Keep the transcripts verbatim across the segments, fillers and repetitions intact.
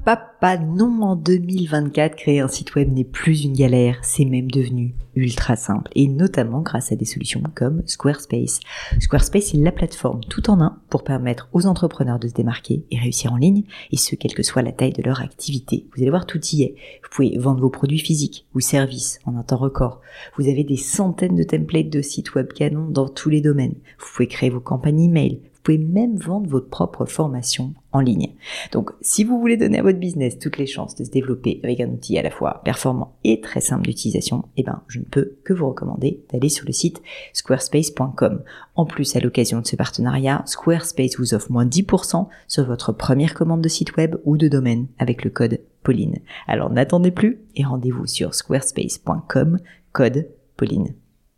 papa, non, en deux mille vingt-quatre, créer un site web n'est plus une galère, c'est même devenu ultra simple, et notamment grâce à des solutions comme Squarespace. Squarespace est la plateforme tout en un pour permettre aux entrepreneurs de se démarquer et réussir en ligne, et ce, quelle que soit la taille de leur activité. Vous allez voir, tout y est. Vous pouvez vendre vos produits physiques ou services en un temps record. Vous avez des centaines de templates de sites web canons dans tous les domaines. Vous pouvez créer vos campagnes email. Vous pouvez même vendre votre propre formation en ligne. Donc, si vous voulez donner à votre business toutes les chances de se développer avec un outil à la fois performant et très simple d'utilisation, eh ben, je ne peux que vous recommander d'aller sur le site squarespace point com. En plus, à l'occasion de ce partenariat, Squarespace vous offre moins dix pour cent sur votre première commande de site web ou de domaine avec le code Pauline. Alors, n'attendez plus et rendez-vous sur squarespace point com, code Pauline.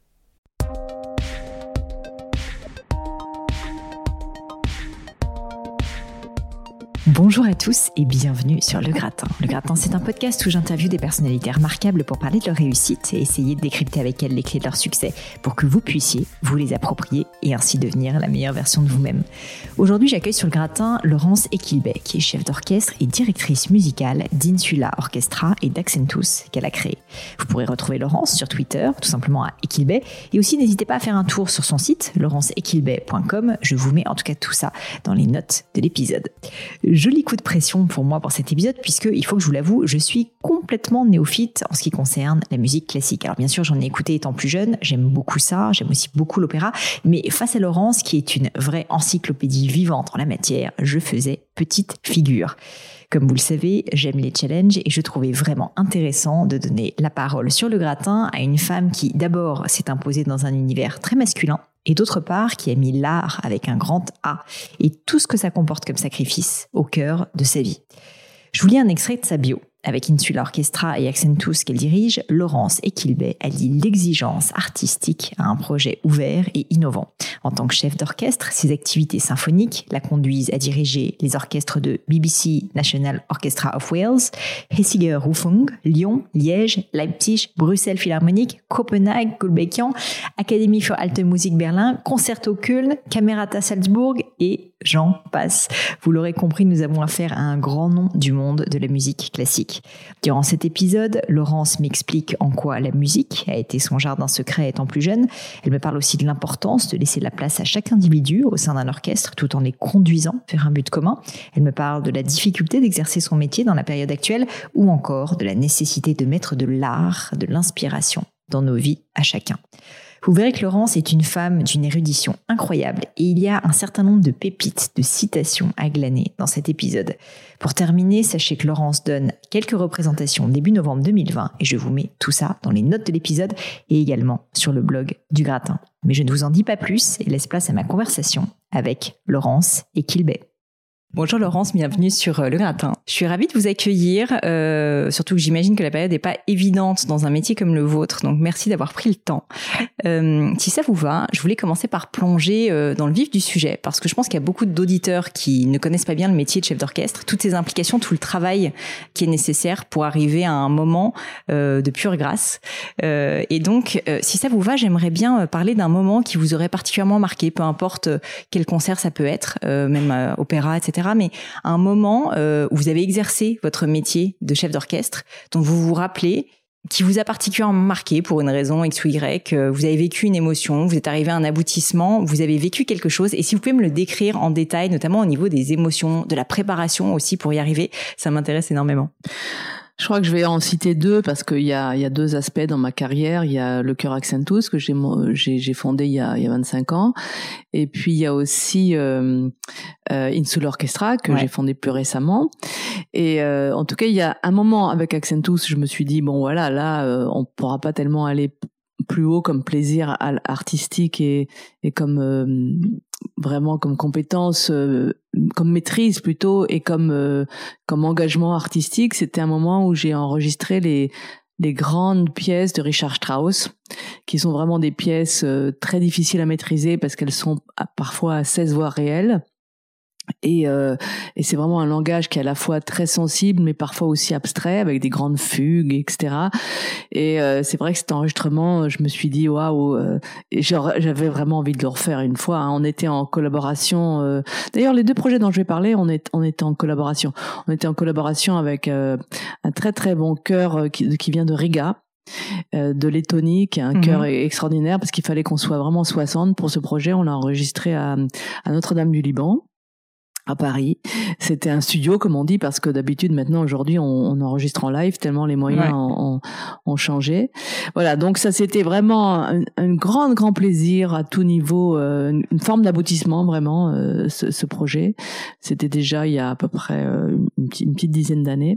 Bonjour à tous et bienvenue sur Le Gratin. Le Gratin, c'est un podcast où j'interviewe des personnalités remarquables pour parler de leur réussite et essayer de décrypter avec elles les clés de leur succès pour que vous puissiez vous les approprier et ainsi devenir la meilleure version de vous-même. Aujourd'hui, j'accueille sur Le Gratin Laurence Equilbet, qui est chef d'orchestre et directrice musicale d'Insula Orchestra et d'Accentus qu'elle a créé. Vous pourrez retrouver Laurence sur Twitter, tout simplement à Equilbet, et aussi n'hésitez pas à faire un tour sur son site laurence equilbet point com. Je vous mets en tout cas tout ça dans les notes de l'épisode. Joli coup de pression pour moi pour cet épisode puisque, il faut que je vous l'avoue, je suis complètement néophyte en ce qui concerne la musique classique. Alors bien sûr, j'en ai écouté étant plus jeune, j'aime beaucoup ça, j'aime aussi beaucoup l'opéra, mais face à Laurence, qui est une vraie encyclopédie vivante en la matière, je faisais petite figure. Comme vous le savez, j'aime les challenges et je trouvais vraiment intéressant de donner la parole sur Le Gratin à une femme qui, d'abord, s'est imposée dans un univers très masculin, et d'autre part, qui a mis l'art avec un grand A et tout ce que ça comporte comme sacrifice au cœur de sa vie. Je vous lis un extrait de sa bio. Avec Insula Orchestra et Accentus qu'elle dirige, Laurence Equilbet allie l'exigence artistique à un projet ouvert et innovant. En tant que chef d'orchestre, ses activités symphoniques la conduisent à diriger les orchestres de B B C National Orchestra of Wales, Hessiger Rundfunk, Lyon, Liège, Leipzig, Bruxelles Philharmonique, Copenhague, Gulbenkian, Académie für Alte Musik Berlin, Concerto Köln, Camerata Salzburg et j'en passe. Vous l'aurez compris, nous avons affaire à un grand nom du monde de la musique classique. Durant cet épisode, Laurence m'explique en quoi la musique a été son jardin secret étant plus jeune. Elle me parle aussi de l'importance de laisser la place à chaque individu au sein d'un orchestre tout en les conduisant vers un but commun. Elle me parle de la difficulté d'exercer son métier dans la période actuelle ou encore de la nécessité de mettre de l'art, de l'inspiration dans nos vies à chacun. Vous verrez que Laurence est une femme d'une érudition incroyable et il y a un certain nombre de pépites, de citations à glaner dans cet épisode. Pour terminer, sachez que Laurence donne quelques représentations début novembre deux mille vingt et je vous mets tout ça dans les notes de l'épisode et également sur le blog du Gratin. Mais je ne vous en dis pas plus et laisse place à ma conversation avec Laurence Equilbet. Bonjour Laurence, bienvenue sur Le Gratin. Je suis ravie de vous accueillir, euh, surtout que j'imagine que la période n'est pas évidente dans un métier comme le vôtre, donc merci d'avoir pris le temps. Euh, si ça vous va, je voulais commencer par plonger euh, dans le vif du sujet, parce que je pense qu'il y a beaucoup d'auditeurs qui ne connaissent pas bien le métier de chef d'orchestre, toutes ces implications, tout le travail qui est nécessaire pour arriver à un moment euh, de pure grâce. Euh, et donc, euh, si ça vous va, j'aimerais bien parler d'un moment qui vous aurait particulièrement marqué, peu importe quel concert ça peut être, euh, même euh, opéra, et cetera, mais un moment euh, où vous avez exercé votre métier de chef d'orchestre, dont vous vous rappelez, qui vous a particulièrement marqué pour une raison X ou Y, euh, vous avez vécu une émotion, vous êtes arrivé à un aboutissement, vous avez vécu quelque chose, et si vous pouvez me le décrire en détail, notamment au niveau des émotions, de la préparation aussi pour y arriver, ça m'intéresse énormément. Je crois que je vais en citer deux parce qu'il y a, il y a deux aspects dans ma carrière. Il y a le chœur Accentus que j'ai, j'ai, j'ai fondé il y a, il y a vingt-cinq ans. Et puis, il y a aussi euh, euh, Insula Orchestra que ouais. j'ai fondé plus récemment. Et euh, en tout cas, il y a un moment avec Accentus, je me suis dit, bon voilà, là, euh, on pourra pas tellement aller plus haut comme plaisir artistique et, et comme... Euh, vraiment comme compétence, euh, comme maîtrise plutôt, et comme euh, comme engagement artistique. C'était un moment où j'ai enregistré les les grandes pièces de Richard Strauss, qui sont vraiment des pièces euh, très difficiles à maîtriser parce qu'elles sont à, parfois à seize voix réelles. Et, euh, et c'est vraiment un langage qui est à la fois très sensible, mais parfois aussi abstrait, avec des grandes fugues, et cetera. Et euh, c'est vrai que cet enregistrement, je me suis dit waouh, euh, j'avais vraiment envie de le refaire une fois. Hein. On était en collaboration. Euh, d'ailleurs, les deux projets dont je vais parler, on est on était en collaboration. On était en collaboration avec euh, un très très bon chœur qui, qui vient de Riga. Euh, de Lettonie, qui a un mmh. chœur extraordinaire, parce qu'il fallait qu'on soit vraiment soixante pour ce projet. On l'a enregistré à, à Notre-Dame du Liban, à Paris. C'était un studio, comme on dit, parce que d'habitude, maintenant, aujourd'hui, on, on enregistre en live, tellement les moyens ouais. ont, ont, ont changé. Voilà, donc ça, c'était vraiment un, un grand, grand plaisir à tout niveau, euh, une forme d'aboutissement, vraiment, euh, ce, ce projet. C'était déjà il y a à peu près euh, une, petite, une petite dizaine d'années.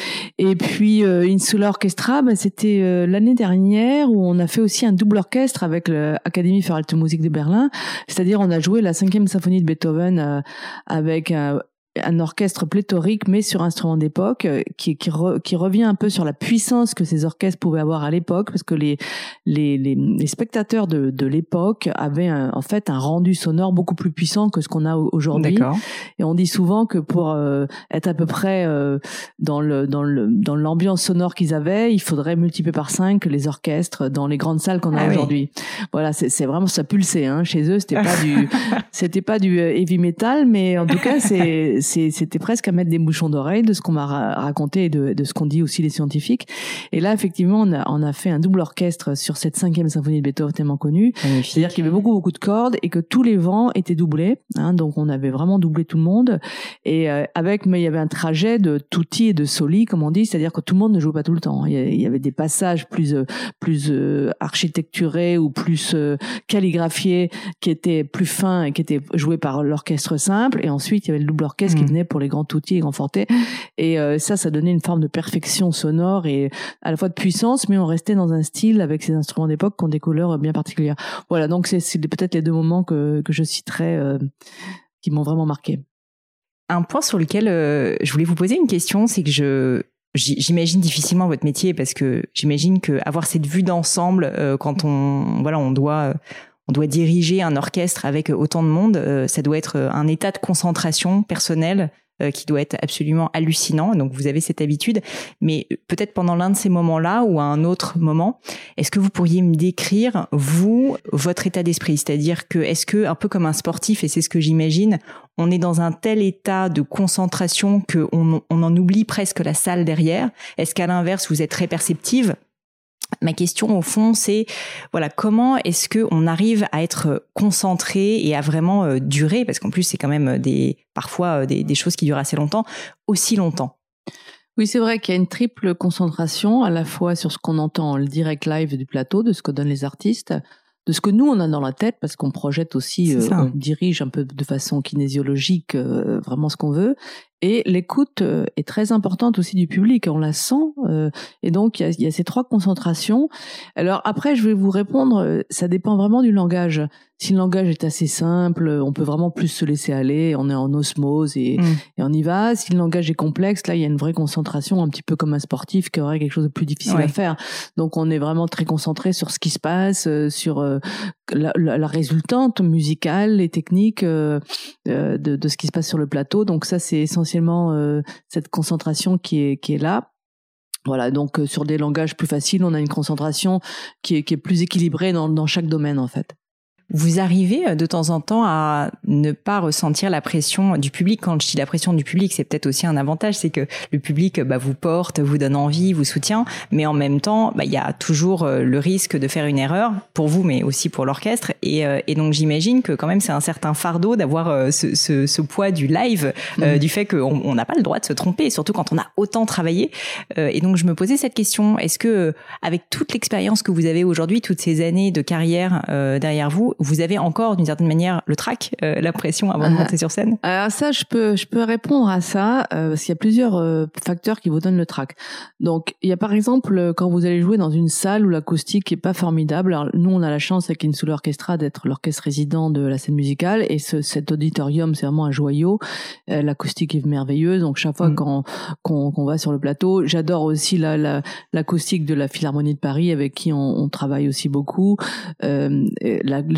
Et puis euh, Insular Orchestra, bah, c'était euh, l'année dernière où on a fait aussi un double orchestre avec l'Académie für Alte Musik de Berlin. C'est-à-dire on a joué la cinquième symphonie de Beethoven euh, avec un, un orchestre pléthorique, mais sur instruments d'époque, euh, qui, qui, re, qui revient un peu sur la puissance que ces orchestres pouvaient avoir à l'époque, parce que les, les, les, les spectateurs de, de l'époque avaient un, en fait un rendu sonore beaucoup plus puissant que ce qu'on a aujourd'hui. D'accord. Et on dit souvent que pour euh, être à peu près euh, dans le dans le dans l'ambiance sonore qu'ils avaient, il faudrait multiplier par cinq les orchestres dans les grandes salles qu'on a ah aujourd'hui. Oui. Voilà, c'est c'est vraiment ça pulsait hein chez eux, c'était pas du c'était pas du heavy metal, mais en tout cas c'est c'est c'était presque à mettre des bouchons d'oreille de ce qu'on m'a ra- raconté et de de ce qu'on dit aussi les scientifiques. Et là effectivement, on a on a fait un double orchestre sur cette cinquième symphonie de Beethoven tellement connue. Magnifique. C'est-à-dire qu'il y avait beaucoup beaucoup de cordes et que tous les vents étaient doublés, hein, donc on avait vraiment doublé tout le monde. Et euh, avec, mais il y avait un trajet de tutti et de soli, comme on dit, c'est-à-dire que tout le monde ne jouait pas tout le temps. Il y avait des passages plus plus euh, architecturés ou plus euh, calligraphiés, qui étaient plus fins et qui étaient joués par l'orchestre simple. Et ensuite, il y avait le double orchestre mmh. qui venait pour les grands tutti et les grands fortés. Et euh, ça, ça donnait une forme de perfection sonore et à la fois de puissance, mais on restait dans un style avec ces instruments d'époque qui ont des couleurs bien particulières. Voilà, donc c'est, c'est peut-être les deux moments que que je citerai euh, qui m'ont vraiment marqué. Un point sur lequel euh, je voulais vous poser une question, c'est que je j'imagine difficilement votre métier, parce que j'imagine que avoir cette vue d'ensemble euh, quand on voilà on doit on doit diriger un orchestre avec autant de monde, euh, ça doit être un état de concentration personnelle euh, qui doit être absolument hallucinant. Donc vous avez cette habitude, mais peut-être pendant l'un de ces moments-là ou à un autre moment, est-ce que vous pourriez me décrire vous votre état d'esprit, c'est-à-dire que est-ce que un peu comme un sportif, et c'est ce que j'imagine, on est dans un tel état de concentration que on, on en oublie presque la salle derrière? Est-ce qu'à l'inverse vous êtes très perceptive? Ma question au fond, c'est voilà, comment est-ce que on arrive à être concentré et à vraiment euh, durer, parce qu'en plus c'est quand même des parfois euh, des, des choses qui durent assez longtemps, aussi longtemps. Oui, c'est vrai qu'il y a une triple concentration, à la fois sur ce qu'on entend le direct live du plateau, de ce que donnent les artistes, de ce que nous on a dans la tête, parce qu'on projette aussi, euh, on dirige un peu de façon kinésiologique euh, vraiment ce qu'on veut. Et l'écoute est très importante aussi du public, on la sent, euh, et donc il y a, il y a ces trois concentrations. Alors après, je vais vous répondre, ça dépend vraiment du langage. Si le langage est assez simple, on peut vraiment plus se laisser aller, on est en osmose et, mmh. et on y va. Si le langage est complexe, là il y a une vraie concentration, un petit peu comme un sportif qui aurait quelque chose de plus difficile ouais. à faire. Donc on est vraiment très concentré sur ce qui se passe, sur euh, la, la, la résultante musicale, les techniques euh, de, de ce qui se passe sur le plateau. Donc ça c'est essentiellement essentiellement euh, cette concentration qui est qui est là. Voilà, donc euh, sur des langages plus faciles, on a une concentration qui est qui est plus équilibrée dans dans chaque domaine en fait. Vous arrivez de temps en temps à ne pas ressentir la pression du public. Quand je dis la pression du public, c'est peut-être aussi un avantage, c'est que le public bah, vous porte, vous donne envie, vous soutient, mais en même temps, bah, il y a toujours le risque de faire une erreur pour vous, mais aussi pour l'orchestre. Et, et donc j'imagine que quand même c'est un certain fardeau d'avoir ce, ce, ce poids du live, mmh. euh, du fait qu'on n'a pas le droit de se tromper, surtout quand on a autant travaillé. Euh, et donc je me posais cette question, est-ce que avec toute l'expérience que vous avez aujourd'hui, toutes ces années de carrière euh, derrière vous, vous avez encore d'une certaine manière le trac, euh, la pression avant de monter ah, sur scène? Alors ça, je peux, je peux répondre à ça euh, parce qu'il y a plusieurs euh, facteurs qui vous donnent le trac. Donc il y a par exemple quand vous allez jouer dans une salle où l'acoustique est pas formidable. Alors, nous on a la chance avec Insular Orchestra d'être l'orchestre résident de la scène musicale et ce, cet auditorium c'est vraiment un joyau. Euh, l'acoustique est merveilleuse. Donc chaque fois mmh. qu'on, qu'on qu'on va sur le plateau, j'adore aussi la, la l'acoustique de la Philharmonie de Paris avec qui on, on travaille aussi beaucoup. Euh, la,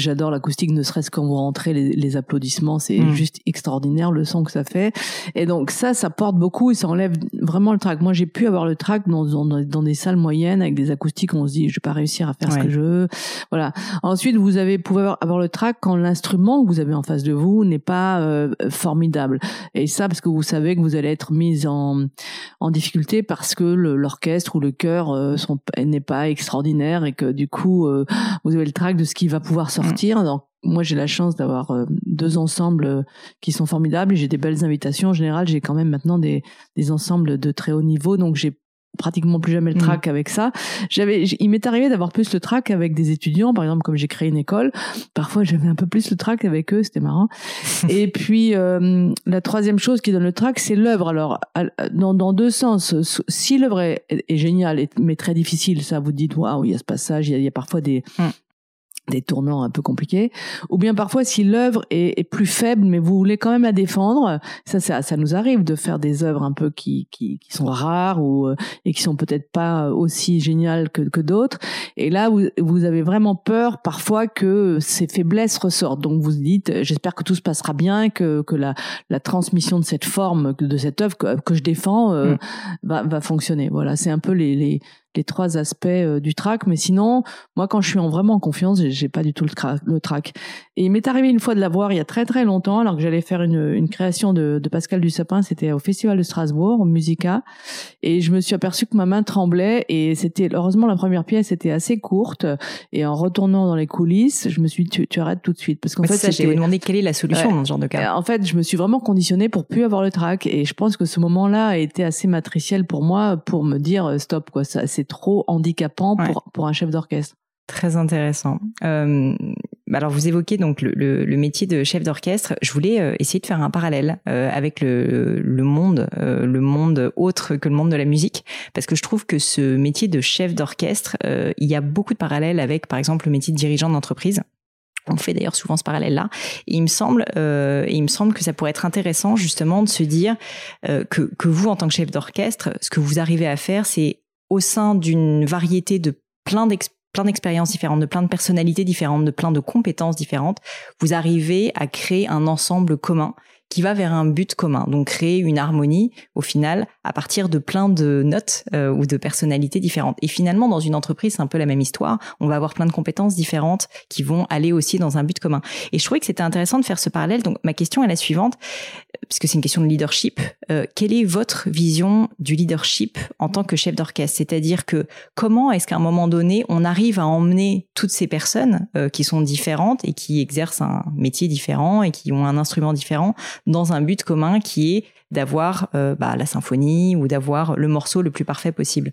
j'adore l'acoustique, ne serait-ce quand vous rentrez les, les applaudissements, c'est mmh. juste extraordinaire le son que ça fait. Et donc ça, ça porte beaucoup et ça enlève vraiment le trac. Moi, j'ai pu avoir le trac dans, dans, dans des salles moyennes avec des acoustiques où on se dit, je vais pas réussir à faire ouais. ce que je veux. Voilà. Ensuite, vous avez pouvez avoir, avoir le trac quand l'instrument que vous avez en face de vous n'est pas euh, formidable. Et ça, parce que vous savez que vous allez être mise en, en difficulté parce que le, l'orchestre ou le chœur euh, sont, n'est pas extraordinaire et que du coup, euh, vous avez le trac de ce qui va pouvoir sortir. Donc, moi, j'ai la chance d'avoir euh, deux ensembles euh, qui sont formidables et j'ai des belles invitations. En général, j'ai quand même maintenant des, des ensembles de très haut niveau, donc j'ai pratiquement plus jamais le trac mmh. avec ça. J'avais, il m'est arrivé d'avoir plus le trac avec des étudiants, par exemple, comme j'ai créé une école. Parfois, j'avais un peu plus le trac avec eux, c'était marrant. Et puis, euh, la troisième chose qui donne le trac, c'est l'œuvre. Alors, dans, dans deux sens. Si l'œuvre est, est géniale, mais très difficile, ça, vous dites, waouh, il y a ce passage, il y a, il y a parfois des, mmh. des tournants un peu compliqués, ou bien parfois si l'œuvre est, est plus faible mais vous voulez quand même la défendre, ça, ça ça nous arrive de faire des œuvres un peu qui qui qui sont rares ou et qui sont peut-être pas aussi géniales que que d'autres, et là vous vous avez vraiment peur parfois que ces faiblesses ressortent, donc vous dites j'espère que tout se passera bien, que que la la transmission de cette forme de cette œuvre que, que je défends euh, mmh. va va fonctionner. Voilà, c'est un peu les les les trois aspects euh, du trac, mais sinon, moi, quand je suis en vraiment en confiance, j'ai, j'ai pas du tout le, tra- le trac. Et il m'est arrivé une fois de l'avoir il y a très très longtemps, alors que j'allais faire une, une création de, de Pascal Dussapin, c'était au Festival de Strasbourg, au Musica, et je me suis aperçue que ma main tremblait, et c'était, heureusement, la première pièce était assez courte, et en retournant dans les coulisses, je me suis dit, tu, tu arrêtes tout de suite, parce qu'en ouais, fait, ça, j'ai demandé quelle est la solution ouais, dans ce genre de cas. En fait, je me suis vraiment conditionnée pour plus avoir le trac, et je pense que ce moment-là a été assez matriciel pour moi, pour me dire, stop, quoi, ça, c'est trop handicapant pour, ouais. pour un chef d'orchestre. Très intéressant. Euh, alors, vous évoquez donc le, le, le métier de chef d'orchestre. Je voulais euh, essayer de faire un parallèle euh, avec le, le monde, euh, le monde autre que le monde de la musique, parce que je trouve que ce métier de chef d'orchestre, euh, il y a beaucoup de parallèles avec, par exemple, le métier de dirigeant d'entreprise. On fait d'ailleurs souvent ce parallèle-là. Et il me semble, euh, et il me semble que ça pourrait être intéressant justement de se dire euh, que, que vous, en tant que chef d'orchestre, ce que vous arrivez à faire, c'est au sein d'une variété de plein, d'ex- plein d'expériences différentes, de plein de personnalités différentes, de plein de compétences différentes, vous arrivez à créer un ensemble commun qui va vers un but commun. Donc créer une harmonie, au final, à partir de plein de notes euh, ou de personnalités différentes. Et finalement, dans une entreprise, c'est un peu la même histoire. On va avoir plein de compétences différentes qui vont aller aussi dans un but commun. Et je trouvais que c'était intéressant de faire ce parallèle. Donc ma question est la suivante, puisque c'est une question de leadership. Euh, quelle est votre vision du leadership en tant que chef d'orchestre ? C'est-à-dire que comment est-ce qu'à un moment donné, on arrive à emmener toutes ces personnes euh, qui sont différentes et qui exercent un métier différent et qui ont un instrument différent dans un but commun qui est d'avoir euh, bah, la symphonie ou d'avoir le morceau le plus parfait possible.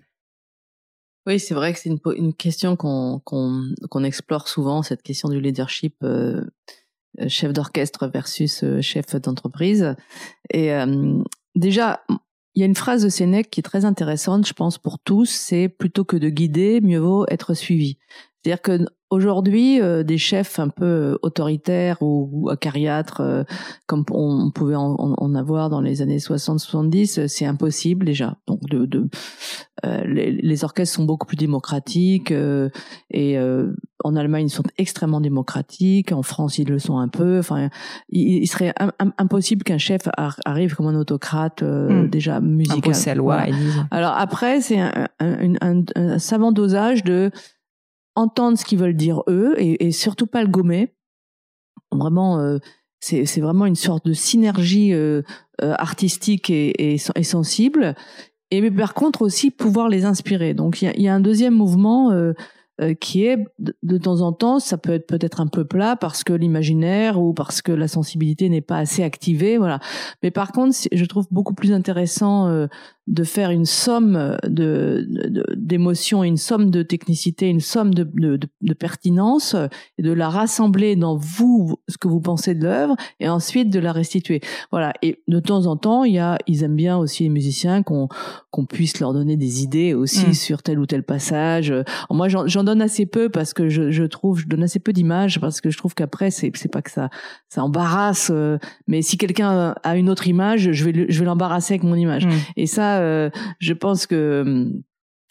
Oui, c'est vrai que c'est une, une question qu'on, qu'on, qu'on explore souvent, cette question du leadership euh, chef d'orchestre versus euh, chef d'entreprise. Et euh, déjà, il y a une phrase de Sénèque qui est très intéressante, je pense, pour tous, c'est plutôt que de guider, mieux vaut être suivi. C'est-à-dire que aujourd'hui, euh, des chefs un peu autoritaires ou, ou acariâtres, euh, comme on, on pouvait en, en avoir dans les années soixante soixante-dix, c'est impossible déjà. Donc, de, de, euh, les, les orchestres sont beaucoup plus démocratiques euh, et euh, en Allemagne, ils sont extrêmement démocratiques. En France, ils le sont un peu. Enfin, il, il serait im- impossible qu'un chef arrive comme un autocrate euh, mmh. déjà musical. Impose sa loi. Voilà. Alors après, c'est un, un, un, un savant dosage de entendre ce qu'ils veulent dire eux et, et surtout pas le gommer. Vraiment, euh, c'est, c'est vraiment une sorte de synergie euh, euh, artistique et, et, et sensible. Et mais par contre aussi pouvoir les inspirer. Donc il y a, y a un deuxième mouvement euh, euh, qui est de, de temps en temps, ça peut être peut-être un peu plat parce que l'imaginaire ou parce que la sensibilité n'est pas assez activée, voilà. Mais par contre, je trouve beaucoup plus intéressant euh, de faire une somme de, de, d'émotions, une somme de technicité, une somme de, de, de pertinence, et de la rassembler dans vous, ce que vous pensez de l'œuvre, et ensuite de la restituer. Voilà. Et de temps en temps, il y a, ils aiment bien aussi les musiciens qu'on, qu'on puisse leur donner des idées aussi mmh. sur tel ou tel passage. Alors moi, j'en, j'en donne assez peu parce que je, je trouve, je donne assez peu d'images parce que je trouve qu'après, c'est, c'est pas que ça, ça embarrasse, mais si quelqu'un a une autre image, je vais, je vais l'embarrasser avec mon image. Mmh. Et ça, Euh, je pense que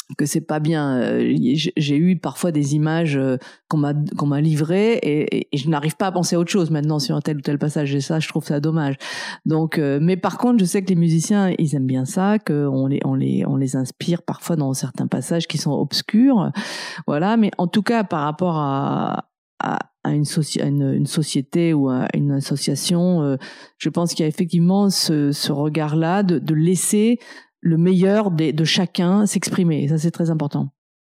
que c'est pas bien. J'ai eu parfois des images qu'on m'a qu'on m'a livrées et, et je n'arrive pas à penser à autre chose maintenant sur un tel ou tel passage, et ça je trouve ça dommage. Donc euh, mais par contre je sais que les musiciens ils aiment bien ça, que on les on les on les inspire parfois dans certains passages qui sont obscurs, voilà. Mais en tout cas par rapport à à, à, une, soci à une, une société ou à une association, euh, je pense qu'il y a effectivement ce, ce regard-là de, de laisser le meilleur de, de chacun s'exprimer. Et ça, c'est très important.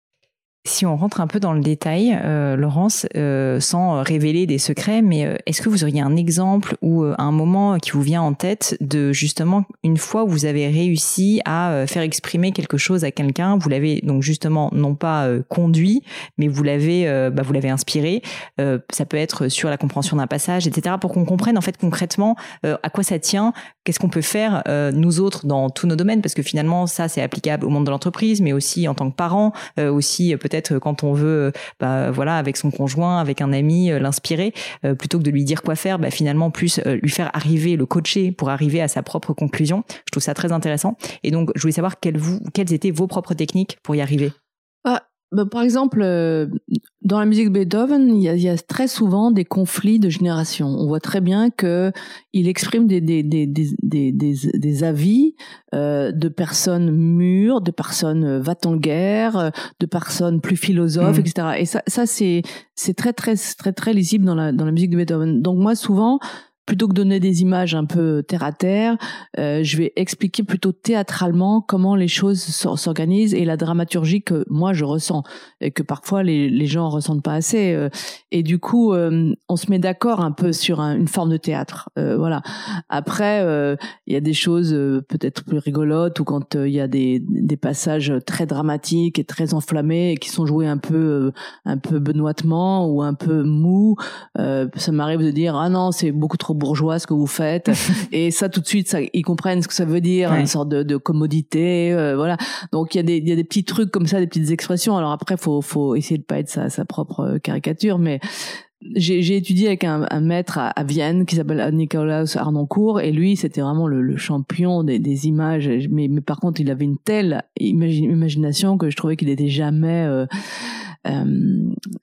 Si on rentre un peu dans le détail, euh, Laurence, euh, sans révéler des secrets, mais euh, est-ce que vous auriez un exemple ou euh, un moment qui vous vient en tête de justement une fois où vous avez réussi à euh, faire exprimer quelque chose à quelqu'un, vous l'avez donc justement non pas euh, conduit, mais vous l'avez, euh, bah, vous l'avez inspiré. Euh, ça peut être sur la compréhension d'un passage, et cetera, pour qu'on comprenne en fait concrètement euh, à quoi ça tient, qu'est-ce qu'on peut faire euh, nous autres dans tous nos domaines, parce que finalement ça c'est applicable au monde de l'entreprise, mais aussi en tant que parents, euh, aussi peut-être peut-être quand on veut, bah, voilà, avec son conjoint, avec un ami, euh, l'inspirer, euh, plutôt que de lui dire quoi faire, bah, finalement plus euh, lui faire arriver, le coacher pour arriver à sa propre conclusion. Je trouve ça très intéressant. Et donc, je voulais savoir quelles, vous, quelles étaient vos propres techniques pour y arriver. Ah. Bah, par exemple, euh, dans la musique de Beethoven, il y a, il y a très souvent des conflits de génération. On voit très bien que il exprime des des des des des, des, des avis euh, de personnes mûres, de personnes va-t-en-guerre, de personnes plus philosophes, mmh. et cetera. Et ça, ça c'est c'est très très très très lisible dans la dans la musique de Beethoven. Donc moi, souvent, plutôt que de donner des images un peu terre à terre, euh, je vais expliquer plutôt théâtralement comment les choses s'organisent et la dramaturgie que moi je ressens et que parfois les, les gens ressentent pas assez. Euh, et du coup, euh, on se met d'accord un peu sur un, une forme de théâtre. Euh, voilà. Après, euh, il y a des choses euh, peut-être plus rigolotes ou quand il euh, y a des, des passages très dramatiques et très enflammés et qui sont joués un peu euh, un peu benoîtement ou un peu mou. Euh, ça m'arrive de dire ah non, c'est beaucoup trop bourgeois ce que vous faites, et ça tout de suite ça, ils comprennent ce que ça veut dire, ouais. Une sorte de, de commodité, euh, voilà. Donc il y a des il y a des petits trucs comme ça, des petites expressions. Alors après faut faut essayer de pas être sa sa propre caricature, mais j'ai j'ai étudié avec un, un maître à, à Vienne qui s'appelle Nikolaus Harnoncourt, et lui c'était vraiment le, le champion des, des images, mais mais par contre il avait une telle imagi- imagination que je trouvais qu'il était jamais euh, euh,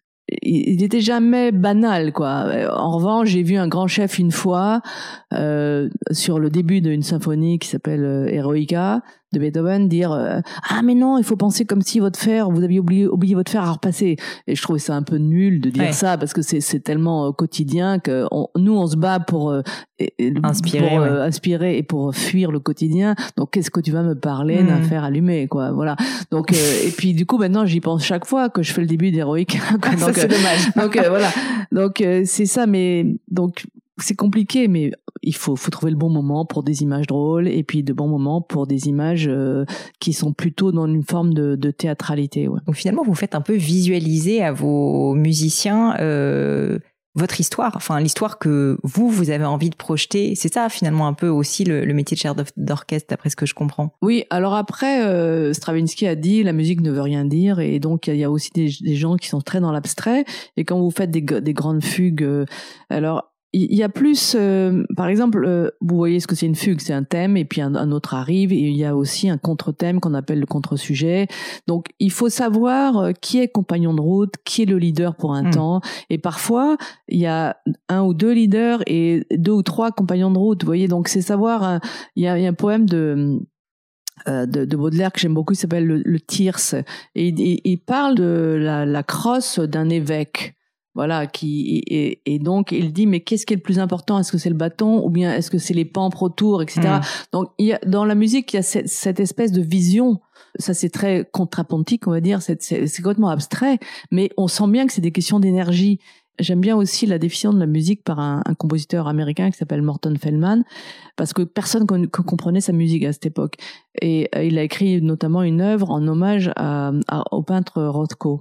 il était jamais banal, quoi. En revanche, j'ai vu un grand chef une fois euh, sur le début d'une symphonie qui s'appelle euh, Eroica de Beethoven dire euh, ah mais non, il faut penser comme si votre fer, vous aviez oublié oublié votre fer à repasser. Et je trouvais ça un peu nul de dire ouais. ça parce que c'est c'est tellement euh, quotidien que on, nous on se bat pour euh, inspirer, pour, ouais. euh, inspirer et pour fuir le quotidien. Donc qu'est-ce que tu vas me parler mmh. d'un fer allumé, quoi. Voilà. Donc euh, et puis du coup maintenant j'y pense chaque fois que je fais le début d'Heroica. Ah, ça c'est dommage. Donc euh, voilà. Donc euh, c'est ça, mais donc c'est compliqué, mais il faut faut trouver le bon moment pour des images drôles et puis de bons moments pour des images euh, qui sont plutôt dans une forme de, de théâtralité. Ouais. Donc finalement, vous faites un peu visualiser à vos musiciens euh, votre histoire, enfin l'histoire que vous vous avez envie de projeter. C'est ça finalement un peu aussi le, le métier de chef d'orchestre, d'après ce que je comprends. Oui, alors après euh, Stravinsky a dit la musique ne veut rien dire, et donc il y a aussi des, des gens qui sont très dans l'abstrait, et quand vous faites des, des grandes fugues, euh, alors il y a plus, euh, par exemple, euh, vous voyez ce que c'est une fugue, c'est un thème et puis un, un autre arrive, et il y a aussi un contre-thème qu'on appelle le contre-sujet. Donc il faut savoir euh, qui est compagnon de route, qui est le leader pour un mmh. temps, et parfois il y a un ou deux leaders et deux ou trois compagnons de route. Vous voyez, donc c'est savoir. Euh, il y a, il y a un poème de Euh, de, de Baudelaire que j'aime beaucoup, il s'appelle le, le Tierce, et il, il parle de la, la crosse d'un évêque. Voilà, qui et, et donc il dit mais qu'est-ce qui est le plus important? Est-ce que c'est le bâton ou bien est-ce que c'est les pampres autour, et cetera. Mmh. Donc il y a, dans la musique il y a cette, cette espèce de vision. Ça c'est très contrapuntique, on va dire. C'est, c'est, c'est complètement abstrait, mais on sent bien que c'est des questions d'énergie. J'aime bien aussi la définition de la musique par un, un compositeur américain qui s'appelle Morton Feldman, parce que personne ne comprenait sa musique à cette époque. Et euh, il a écrit notamment une œuvre en hommage à, à, au peintre Rothko.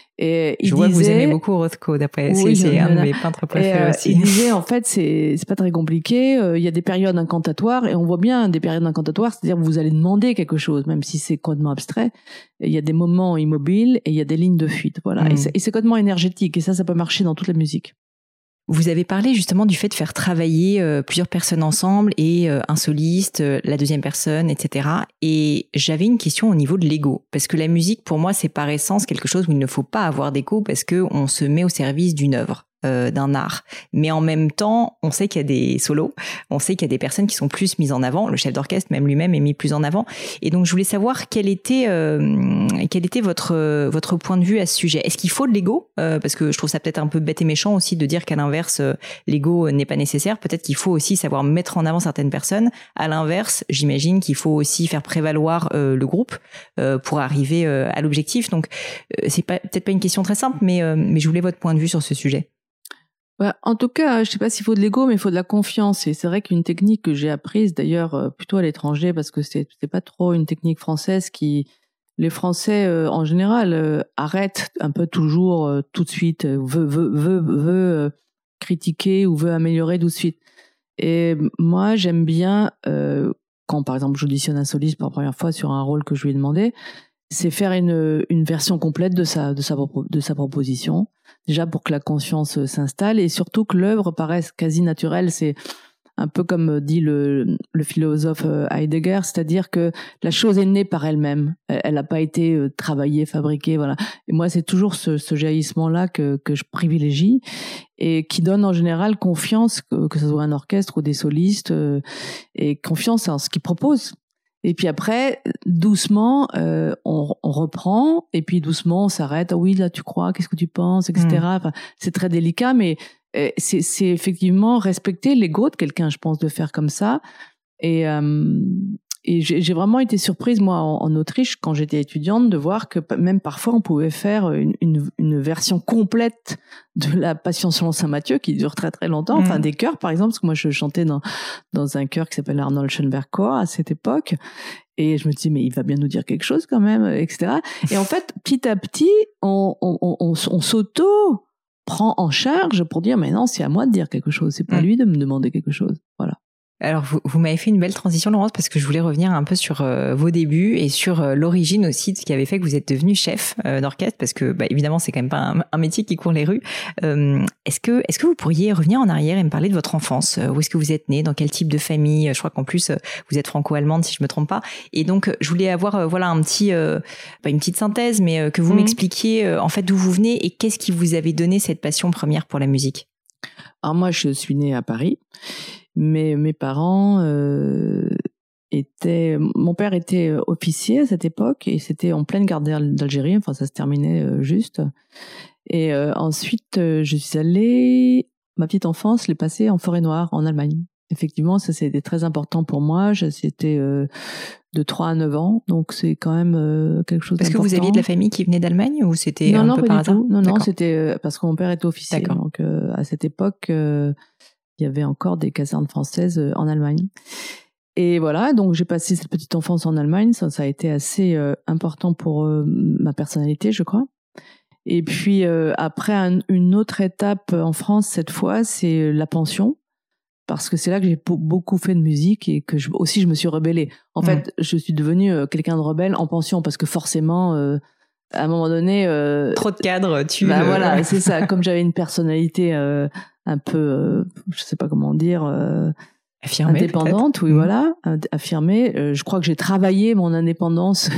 Et il Je vois disait, que vous aimez beaucoup Rothko, d'après. Oui, c'est c'est un de mes peintres préférés et, euh, aussi. Il disait, en fait, c'est c'est pas très compliqué. Euh, il y a des périodes incantatoires, et on voit bien des périodes incantatoires, c'est-à-dire que vous allez demander quelque chose, même si c'est complètement abstrait. Et il y a des moments immobiles et il y a des lignes de fuite. Voilà. Mm. Et c'est, et c'est complètement énergétique. Et ça, ça peut marcher dans toute la musique. Vous avez parlé justement du fait de faire travailler euh, plusieurs personnes ensemble et euh, un soliste, euh, la deuxième personne, et cetera. Et j'avais une question au niveau de l'ego, parce que la musique, pour moi, c'est par essence quelque chose où il ne faut pas avoir d'ego, parce que on se met au service d'une œuvre, euh, d'un art. Mais en même temps, on sait qu'il y a des solos, on sait qu'il y a des personnes qui sont plus mises en avant. Le chef d'orchestre, même lui-même, est mis plus en avant. Et donc, je voulais savoir quel était euh, quel était votre euh, votre point de vue à ce sujet. Est-ce qu'il faut de l'ego, euh, parce que je trouve ça peut-être un peu bête et méchant aussi de dire qu'à l'inverse, euh, l'ego n'est pas nécessaire. Peut-être qu'il faut aussi savoir mettre en avant certaines personnes. À l'inverse, j'imagine qu'il faut aussi faire prévaloir euh, le groupe euh, pour arriver euh, à l'objectif. Donc, euh, c'est pas peut-être pas une question très simple, mais euh, mais je voulais votre point de vue sur ce sujet. Ouais, en tout cas, je sais pas s'il faut de l'ego, mais il faut de la confiance. Et c'est vrai qu'une technique que j'ai apprise, d'ailleurs, plutôt à l'étranger, parce que c'est, c'est pas trop une technique française qui, les Français, euh, en général, euh, arrêtent un peu toujours, euh, tout de suite, euh, veut, veut, veut, veut euh, critiquer ou veut améliorer tout de suite. Et moi, j'aime bien, euh, quand, par exemple, j'auditionne un soliste pour la première fois sur un rôle que je lui ai demandé, c'est faire une, une version complète de sa, de sa, de sa proposition. Déjà pour que la conscience s'installe et surtout que l'œuvre paraisse quasi naturelle. C'est un peu comme dit le, le philosophe Heidegger, c'est-à-dire que la chose est née par elle-même. Elle n'a pas été travaillée, fabriquée, voilà. Et moi, c'est toujours ce, ce jaillissement-là que, que je privilégie et qui donne en général confiance, que, que ce soit un orchestre ou des solistes, et confiance en ce qu'ils proposent. Et puis après, doucement, euh, on, on reprend, et puis doucement, on s'arrête. Ah oui, là, tu crois, qu'est-ce que tu penses, et cetera. Mmh. Enfin, c'est très délicat, mais euh, c'est, c'est effectivement respecter l'ego de quelqu'un, je pense, de faire comme ça. Et, euh, et j'ai, j'ai vraiment été surprise, moi, en, en Autriche, quand j'étais étudiante, de voir que même parfois, on pouvait faire une, une, une version complète de la Passion selon saint Matthieu, qui dure très très longtemps. Mmh. Enfin, des chœurs, par exemple, parce que moi, je chantais dans dans un chœur qui s'appelle Arnold Schoenberg Chor à cette époque. Et je me dis, mais il va bien nous dire quelque chose quand même, et cetera. Et en fait, petit à petit, on, on, on, on, on s'auto prend en charge pour dire, mais non, c'est à moi de dire quelque chose, c'est pas mmh. lui de me demander quelque chose. Voilà. Alors, vous, vous m'avez fait une belle transition, Laurence, parce que je voulais revenir un peu sur euh, vos débuts et sur euh, l'origine aussi de ce qui avait fait que vous êtes devenu chef euh, d'orchestre, parce que, bah, évidemment, c'est quand même pas un, un métier qui court les rues. Euh, est-ce que, est-ce que vous pourriez revenir en arrière et me parler de votre enfance? Où est-ce que vous êtes né? Dans quel type de famille? Je crois qu'en plus, vous êtes franco-allemande, si je me trompe pas. Et donc, je voulais avoir, euh, voilà, un petit, euh, pas une petite synthèse, mais euh, que vous mmh. m'expliquiez, euh, en fait, d'où vous venez et qu'est-ce qui vous avait donné cette passion première pour la musique? Alors moi, je suis née à Paris. Mais mes parents euh, étaient... Mon père était officier à cette époque et c'était en pleine guerre d'Algérie. Enfin, ça se terminait euh, juste. Et euh, ensuite, euh, je suis allée... Ma petite enfance, je l'ai passée en Forêt-Noire, en Allemagne. Effectivement, ça, c'était très important pour moi. C'était euh, de trois à neuf ans. Donc, c'est quand même euh, quelque chose parce d'important. Parce que vous aviez de la famille qui venait d'Allemagne ou c'était non, un non, peu pas par du hasard? tout. Non, D'accord. non, c'était euh, parce que mon père était officier. D'accord. Donc, euh, à cette époque... Euh, il y avait encore des casernes françaises en Allemagne. Et voilà, donc j'ai passé cette petite enfance en Allemagne. Ça, ça a été assez euh, important pour euh, ma personnalité, je crois. Et puis euh, après, un, une autre étape en France, cette fois, c'est la pension. Parce que c'est là que j'ai beaucoup fait de musique et que je, aussi je me suis rebellée. En mmh. fait, je suis devenue euh, quelqu'un de rebelle en pension parce que forcément... Euh, à un moment donné... Euh, trop de cadres, tu... Bah, voilà, c'est ça. Comme j'avais une personnalité euh, un peu, euh, je sais pas comment dire... Euh, affirmée, indépendante, oui, mmh. voilà, affirmée. Euh, je crois que j'ai travaillé mon indépendance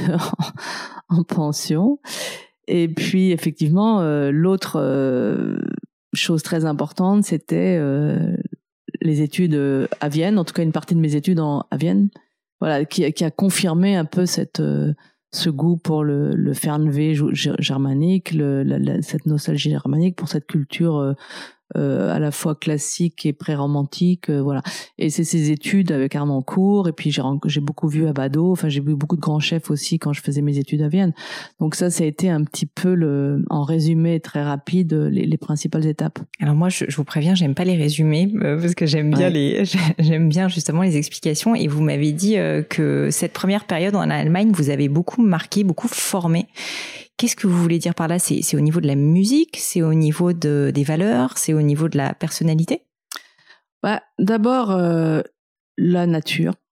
en, en pension. Et puis, effectivement, euh, l'autre euh, chose très importante, c'était euh, les études à Vienne, en tout cas une partie de mes études en, à Vienne, voilà, qui, qui a confirmé un peu cette... Euh, ce goût pour le, le Fernweh germanique, le, la, la, cette nostalgie germanique, pour cette culture euh, euh, à la fois classique et pré-romantique, euh, voilà. Et c'est ces études avec Harnoncourt, et puis j'ai, j'ai beaucoup vu Abbado, enfin j'ai vu beaucoup de grands chefs aussi quand je faisais mes études à Vienne. Donc ça, ça a été un petit peu, le, en résumé très rapide, les, les principales étapes. Alors moi, je, je vous préviens, j'aime pas les résumés, euh, parce que j'aime bien ouais. les, j'aime bien justement les explications, et vous m'avez dit euh, que cette première période en Allemagne, vous avez beaucoup marqué, beaucoup formé. Qu'est-ce que vous voulez dire par là? C'est, c'est au niveau de la musique, c'est au niveau de, des valeurs, c'est au niveau de la personnalité? Bah, d'abord, euh, la nature.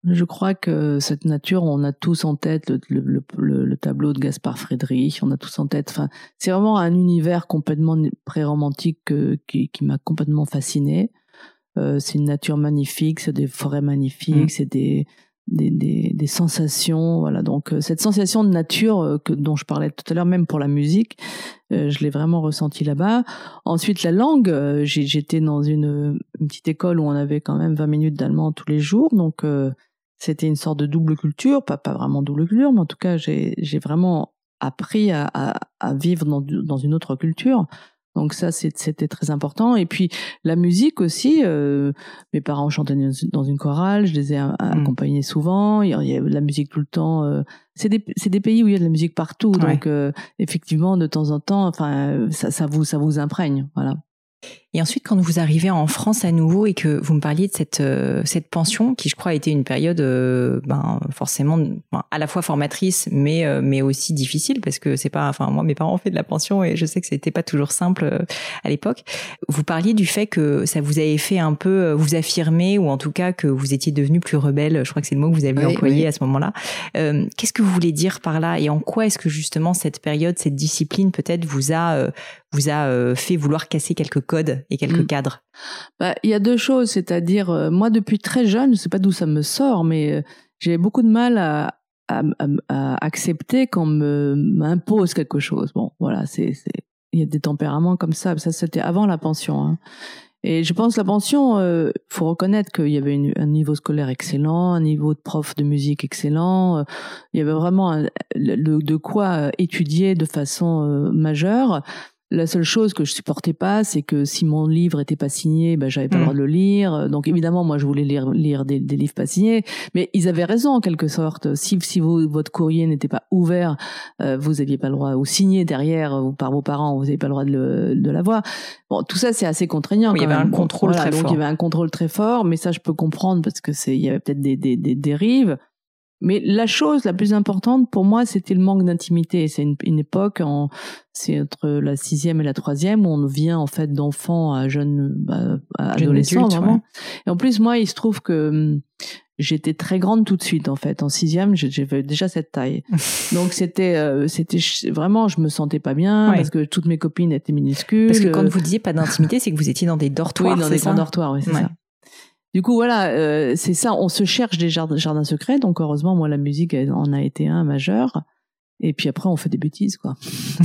Je crois que cette nature, on a tous en tête le, le, le, le tableau de Gaspard Friedrich, on a tous en tête. Enfin, c'est vraiment un univers complètement pré-romantique que, qui, qui m'a complètement fascinée. Euh, c'est une nature magnifique, c'est des forêts magnifiques, mmh. c'est des, des, des, des sensations. Voilà. Donc, euh, cette sensation de nature euh, que, dont je parlais tout à l'heure, même pour la musique, euh, je l'ai vraiment ressenti là-bas. Ensuite, la langue, euh, j'ai, j'étais dans une, une petite école où on avait quand même vingt minutes d'allemand tous les jours. Donc, euh, c'était une sorte de double culture, pas, pas vraiment double culture, mais en tout cas, j'ai, j'ai vraiment appris à, à, à vivre dans, dans une autre culture. Donc ça, c'est, c'était très important. Et puis, la musique aussi, euh, mes parents chantaient dans une chorale, je les ai a, mmh. accompagnés souvent, il y, a, il y a de la musique tout le temps. Euh, c'est, des, c'est des pays où il y a de la musique partout, ouais. donc euh, effectivement, de temps en temps, enfin, ça, ça, vous, ça vous imprègne, voilà. Et ensuite, quand vous arrivez en France à nouveau et que vous me parliez de cette euh, cette pension, qui je crois a été une période, euh, ben forcément, ben, à la fois formatrice, mais euh, mais aussi difficile parce que c'est pas, enfin moi mes parents ont fait de la pension et je sais que c'était pas toujours simple euh, à l'époque. Vous parliez du fait que ça vous avait fait un peu euh, vous affirmer ou en tout cas que vous étiez devenu plus rebelle. Je crois que c'est le mot que vous avez oui, employé oui. à ce moment-là. Euh, qu'est-ce que vous voulez dire par là et en quoi est-ce que justement cette période, cette discipline peut-être vous a euh, vous a euh, fait vouloir casser quelques codes et quelques mmh. cadres? Bah, il y a deux choses, c'est-à-dire euh, moi depuis très jeune, je sais pas d'où ça me sort, mais euh, j'ai beaucoup de mal à, à, à, à accepter qu'on me m'impose quelque chose. Bon, voilà, c'est c'est il y a des tempéraments comme ça. Ça c'était avant la pension. Hein. Et je pense que la pension, euh, faut reconnaître qu'il y avait une, un niveau scolaire excellent, un niveau de prof de musique excellent. Euh, il y avait vraiment un, le, de quoi étudier de façon euh, majeure. La seule chose que je supportais pas, c'est que si mon livre était pas signé, ben j'avais pas mmh. le droit de le lire. Donc évidemment, moi, je voulais lire, lire des, des livres pas signés. Mais ils avaient raison en quelque sorte. Si, si vous, votre courrier n'était pas ouvert, euh, vous aviez pas le droit, ou signé derrière ou par vos parents, vous n'avez pas le droit de, le, de l'avoir. Bon, tout ça, c'est assez contraignant. Oui, quand il y avait même. un contrôle voilà, très donc fort. Donc il y avait un contrôle très fort, mais ça, je peux comprendre parce que c'est, il y avait peut-être des, des, des dérives. Mais la chose la plus importante pour moi, c'était le manque d'intimité. C'est une, une époque, en, c'est entre la sixième et la troisième, où on vient en fait d'enfants à jeunes, bah, à adolescents vraiment. Ouais. Et en plus, moi, il se trouve que j'étais très grande tout de suite en fait. En sixième, j'avais déjà cette taille. Donc c'était, euh, c'était vraiment, je me sentais pas bien ouais. parce que toutes mes copines étaient minuscules. Parce que quand vous disiez pas d'intimité, c'est que vous étiez dans des dortoirs. Oui, dans c'est des ça grands dortoirs, oui, c'est ouais. ça. Du coup, voilà, euh, c'est ça, on se cherche des jardins, jardins secrets, donc heureusement, moi, la musique en a été un majeur, et puis après, on fait des bêtises, quoi.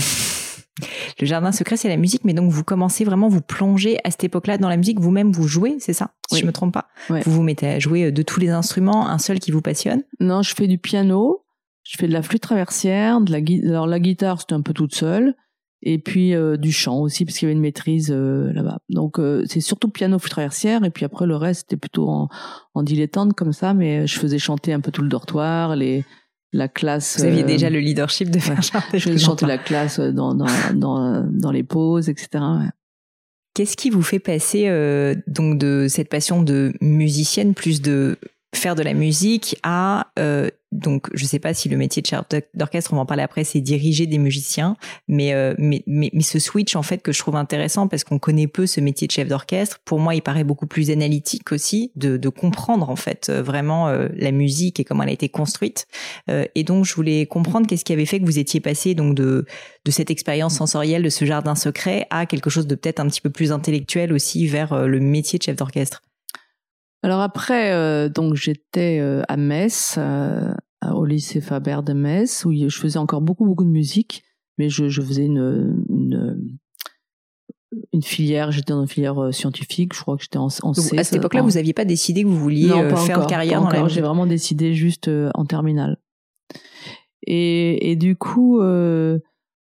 Le jardin secret, c'est la musique, mais donc vous commencez vraiment, vous plongez à cette époque-là dans la musique, vous-même, vous jouez, c'est ça, si oui. je me trompe pas. Ouais. Vous vous mettez à jouer de tous les instruments, un seul qui vous passionne? Non, je fais du piano, je fais de la flûte traversière, de la gui- alors la guitare, c'était un peu toute seule. Et puis euh, du chant aussi parce qu'il y avait une maîtrise euh, là-bas. Donc euh, c'est surtout piano, flûte traversière et puis après le reste c'était plutôt en, en dilettante comme ça, mais je faisais chanter un peu tout le dortoir, les la classe. Vous aviez euh, déjà le leadership de faire ouais, chanter. Je faisais chanter la classe dans dans dans dans les pauses, et cetera. Ouais. Qu'est-ce qui vous fait passer euh, donc de cette passion de musicienne plus de faire de la musique à euh, donc je sais pas si le métier de chef d'orchestre, on va en parler après, c'est diriger des musiciens, mais, euh, mais mais mais ce switch en fait que je trouve intéressant parce qu'on connaît peu ce métier de chef d'orchestre. Pour moi, il paraît beaucoup plus analytique aussi de de comprendre en fait vraiment euh, la musique et comment elle a été construite. Euh, et donc je voulais comprendre qu'est-ce qui avait fait que vous étiez passé donc de de cette expérience sensorielle, de ce jardin secret à quelque chose de peut-être un petit peu plus intellectuel aussi vers euh, le métier de chef d'orchestre. Alors après, euh, donc j'étais euh, à Metz, euh, au lycée Faber de Metz, où je faisais encore beaucoup beaucoup de musique, mais je, je faisais une, une une filière, j'étais dans une filière scientifique, je crois que j'étais en, en C. À cette époque-là, en... vous n'aviez pas décidé que vous vouliez non, euh, faire encore, une carrière pas dans encore. la J'ai vraiment décidé juste euh, en terminale. Et, et du coup, euh,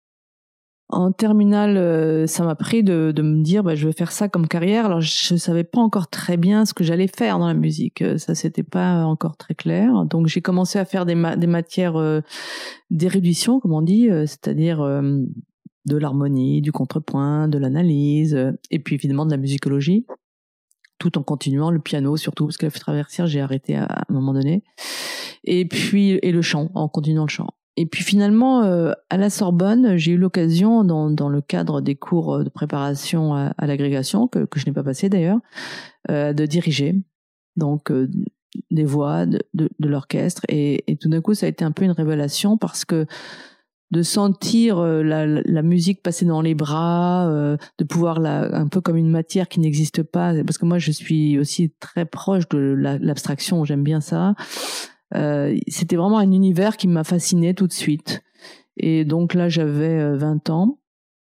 en terminale, euh, ça m'a pris de, de me dire, bah, je vais faire ça comme carrière. Alors, je savais pas encore très bien ce que j'allais faire dans la musique. Ça, c'était pas encore très clair. Donc, j'ai commencé à faire des, ma- des matières euh, d'érudition, comme on dit, euh, c'est-à-dire euh, de l'harmonie, du contrepoint, de l'analyse, euh, et puis évidemment de la musicologie, tout en continuant le piano, surtout parce que la flûte traversière, j'ai arrêté à, à un moment donné. Et puis, et le chant, en continuant le chant. Et puis finalement, euh, à la Sorbonne, j'ai eu l'occasion, dans, dans le cadre des cours de préparation à, à l'agrégation, que, que je n'ai pas passé d'ailleurs, euh, de diriger. Donc, euh, des voix, de, de, de l'orchestre. Et, et tout d'un coup, ça a été un peu une révélation parce que de sentir la, la musique passer dans les bras, euh, de pouvoir la, un peu comme une matière qui n'existe pas, parce que moi je suis aussi très proche de la, l'abstraction, j'aime bien ça. Euh, c'était vraiment un univers qui m'a fasciné tout de suite. Et donc là j'avais vingt ans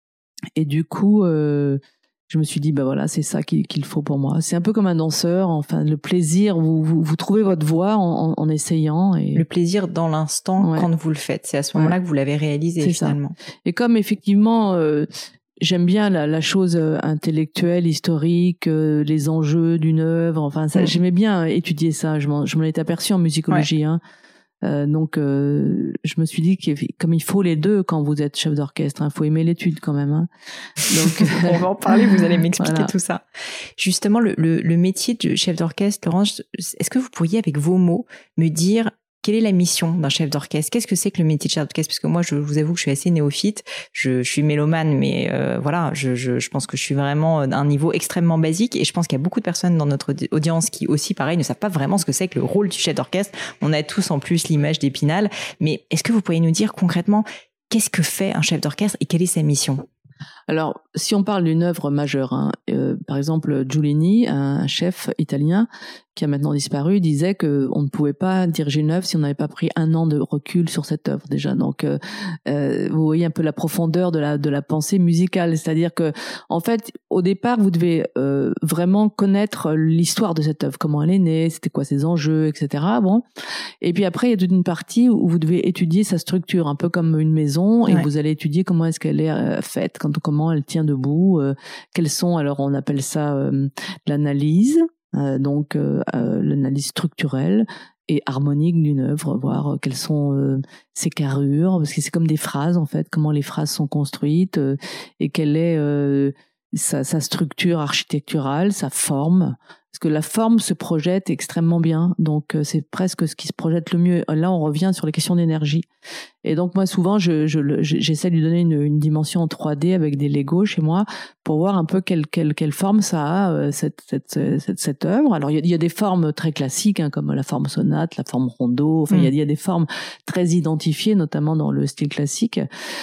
et du coup euh, je me suis dit bah voilà, c'est ça qu'il, qu'il faut pour moi. C'est un peu comme un danseur, enfin le plaisir, vous vous, vous trouvez votre voix en, en, en essayant. Et le plaisir dans l'instant, ouais. Quand vous le faites, c'est à ce moment-là ouais. Que vous l'avez réalisé c'est finalement. Ça. Et comme effectivement euh, j'aime bien la, la chose intellectuelle, historique, euh, les enjeux d'une œuvre. Enfin, ça, mmh. J'aimais bien étudier ça. Je m'en, je m'en étais aperçue en musicologie. Ouais. Hein. Euh, donc, euh, je me suis dit que comme il faut les deux quand vous êtes chef d'orchestre, il hein, faut aimer l'étude quand même. Hein. Donc, on va en parler. Vous allez m'expliquer voilà. Tout ça. Justement, le, le, le métier de chef d'orchestre, Laurence, est-ce que vous pourriez, avec vos mots, me dire quelle est la mission d'un chef d'orchestre? Qu'est-ce que c'est que le métier de chef d'orchestre? Parce que moi, je vous avoue que je suis assez néophyte. Je, je suis mélomane, mais euh, voilà, je, je, je pense que je suis vraiment d'un niveau extrêmement basique. Et je pense qu'il y a beaucoup de personnes dans notre audience qui aussi, pareil, ne savent pas vraiment ce que c'est que le rôle du chef d'orchestre. On a tous en plus l'image d'Épinal. Mais est-ce que vous pourriez nous dire concrètement qu'est-ce que fait un chef d'orchestre et quelle est sa mission? Alors, si on parle d'une œuvre majeure, hein, euh, par exemple, Giulini, un chef italien qui a maintenant disparu, disait que on ne pouvait pas diriger une œuvre si on n'avait pas pris un an de recul sur cette œuvre déjà. Donc, euh, euh, vous voyez un peu la profondeur de la de la pensée musicale, c'est-à-dire que, en fait, au départ, vous devez euh, vraiment connaître l'histoire de cette œuvre, comment elle est née, c'était quoi ses enjeux, et cetera. Bon, et puis après, il y a toute une partie où vous devez étudier sa structure, un peu comme une maison, et ouais. Vous allez étudier comment est-ce qu'elle est euh, faite, quand comment elle tient debout, euh, quelles sont, alors on appelle ça euh, l'analyse. Euh, donc euh, euh, l'analyse structurelle et harmonique d'une œuvre, voir euh, quelles sont euh, ses carrures, parce que c'est comme des phrases en fait, comment les phrases sont construites euh, et quelle est euh, sa, sa structure architecturale, sa forme, parce que la forme se projette extrêmement bien, donc euh, c'est presque ce qui se projette le mieux. Là on revient sur les questions d'énergie. Et donc moi souvent je, je, je j'essaie de lui donner une, une dimension en trois D avec des Lego chez moi pour voir un peu quelle quelle quelle forme ça a euh, cette cette cette cette œuvre. Alors il y a, il y a des formes très classiques hein, comme la forme sonate, la forme rondeau. Enfin mmh. il y a il y a des formes très identifiées notamment dans le style classique.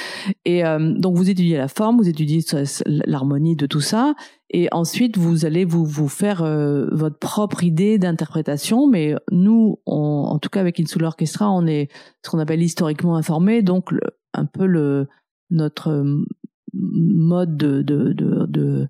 Et euh, donc vous étudiez la forme, vous étudiez l'harmonie de tout ça. Et ensuite, vous allez vous vous faire euh, votre propre idée d'interprétation. Mais nous, on, en tout cas avec Insular Orchestra, on est ce qu'on appelle historiquement informé. Donc le, un peu le notre mode de de de, de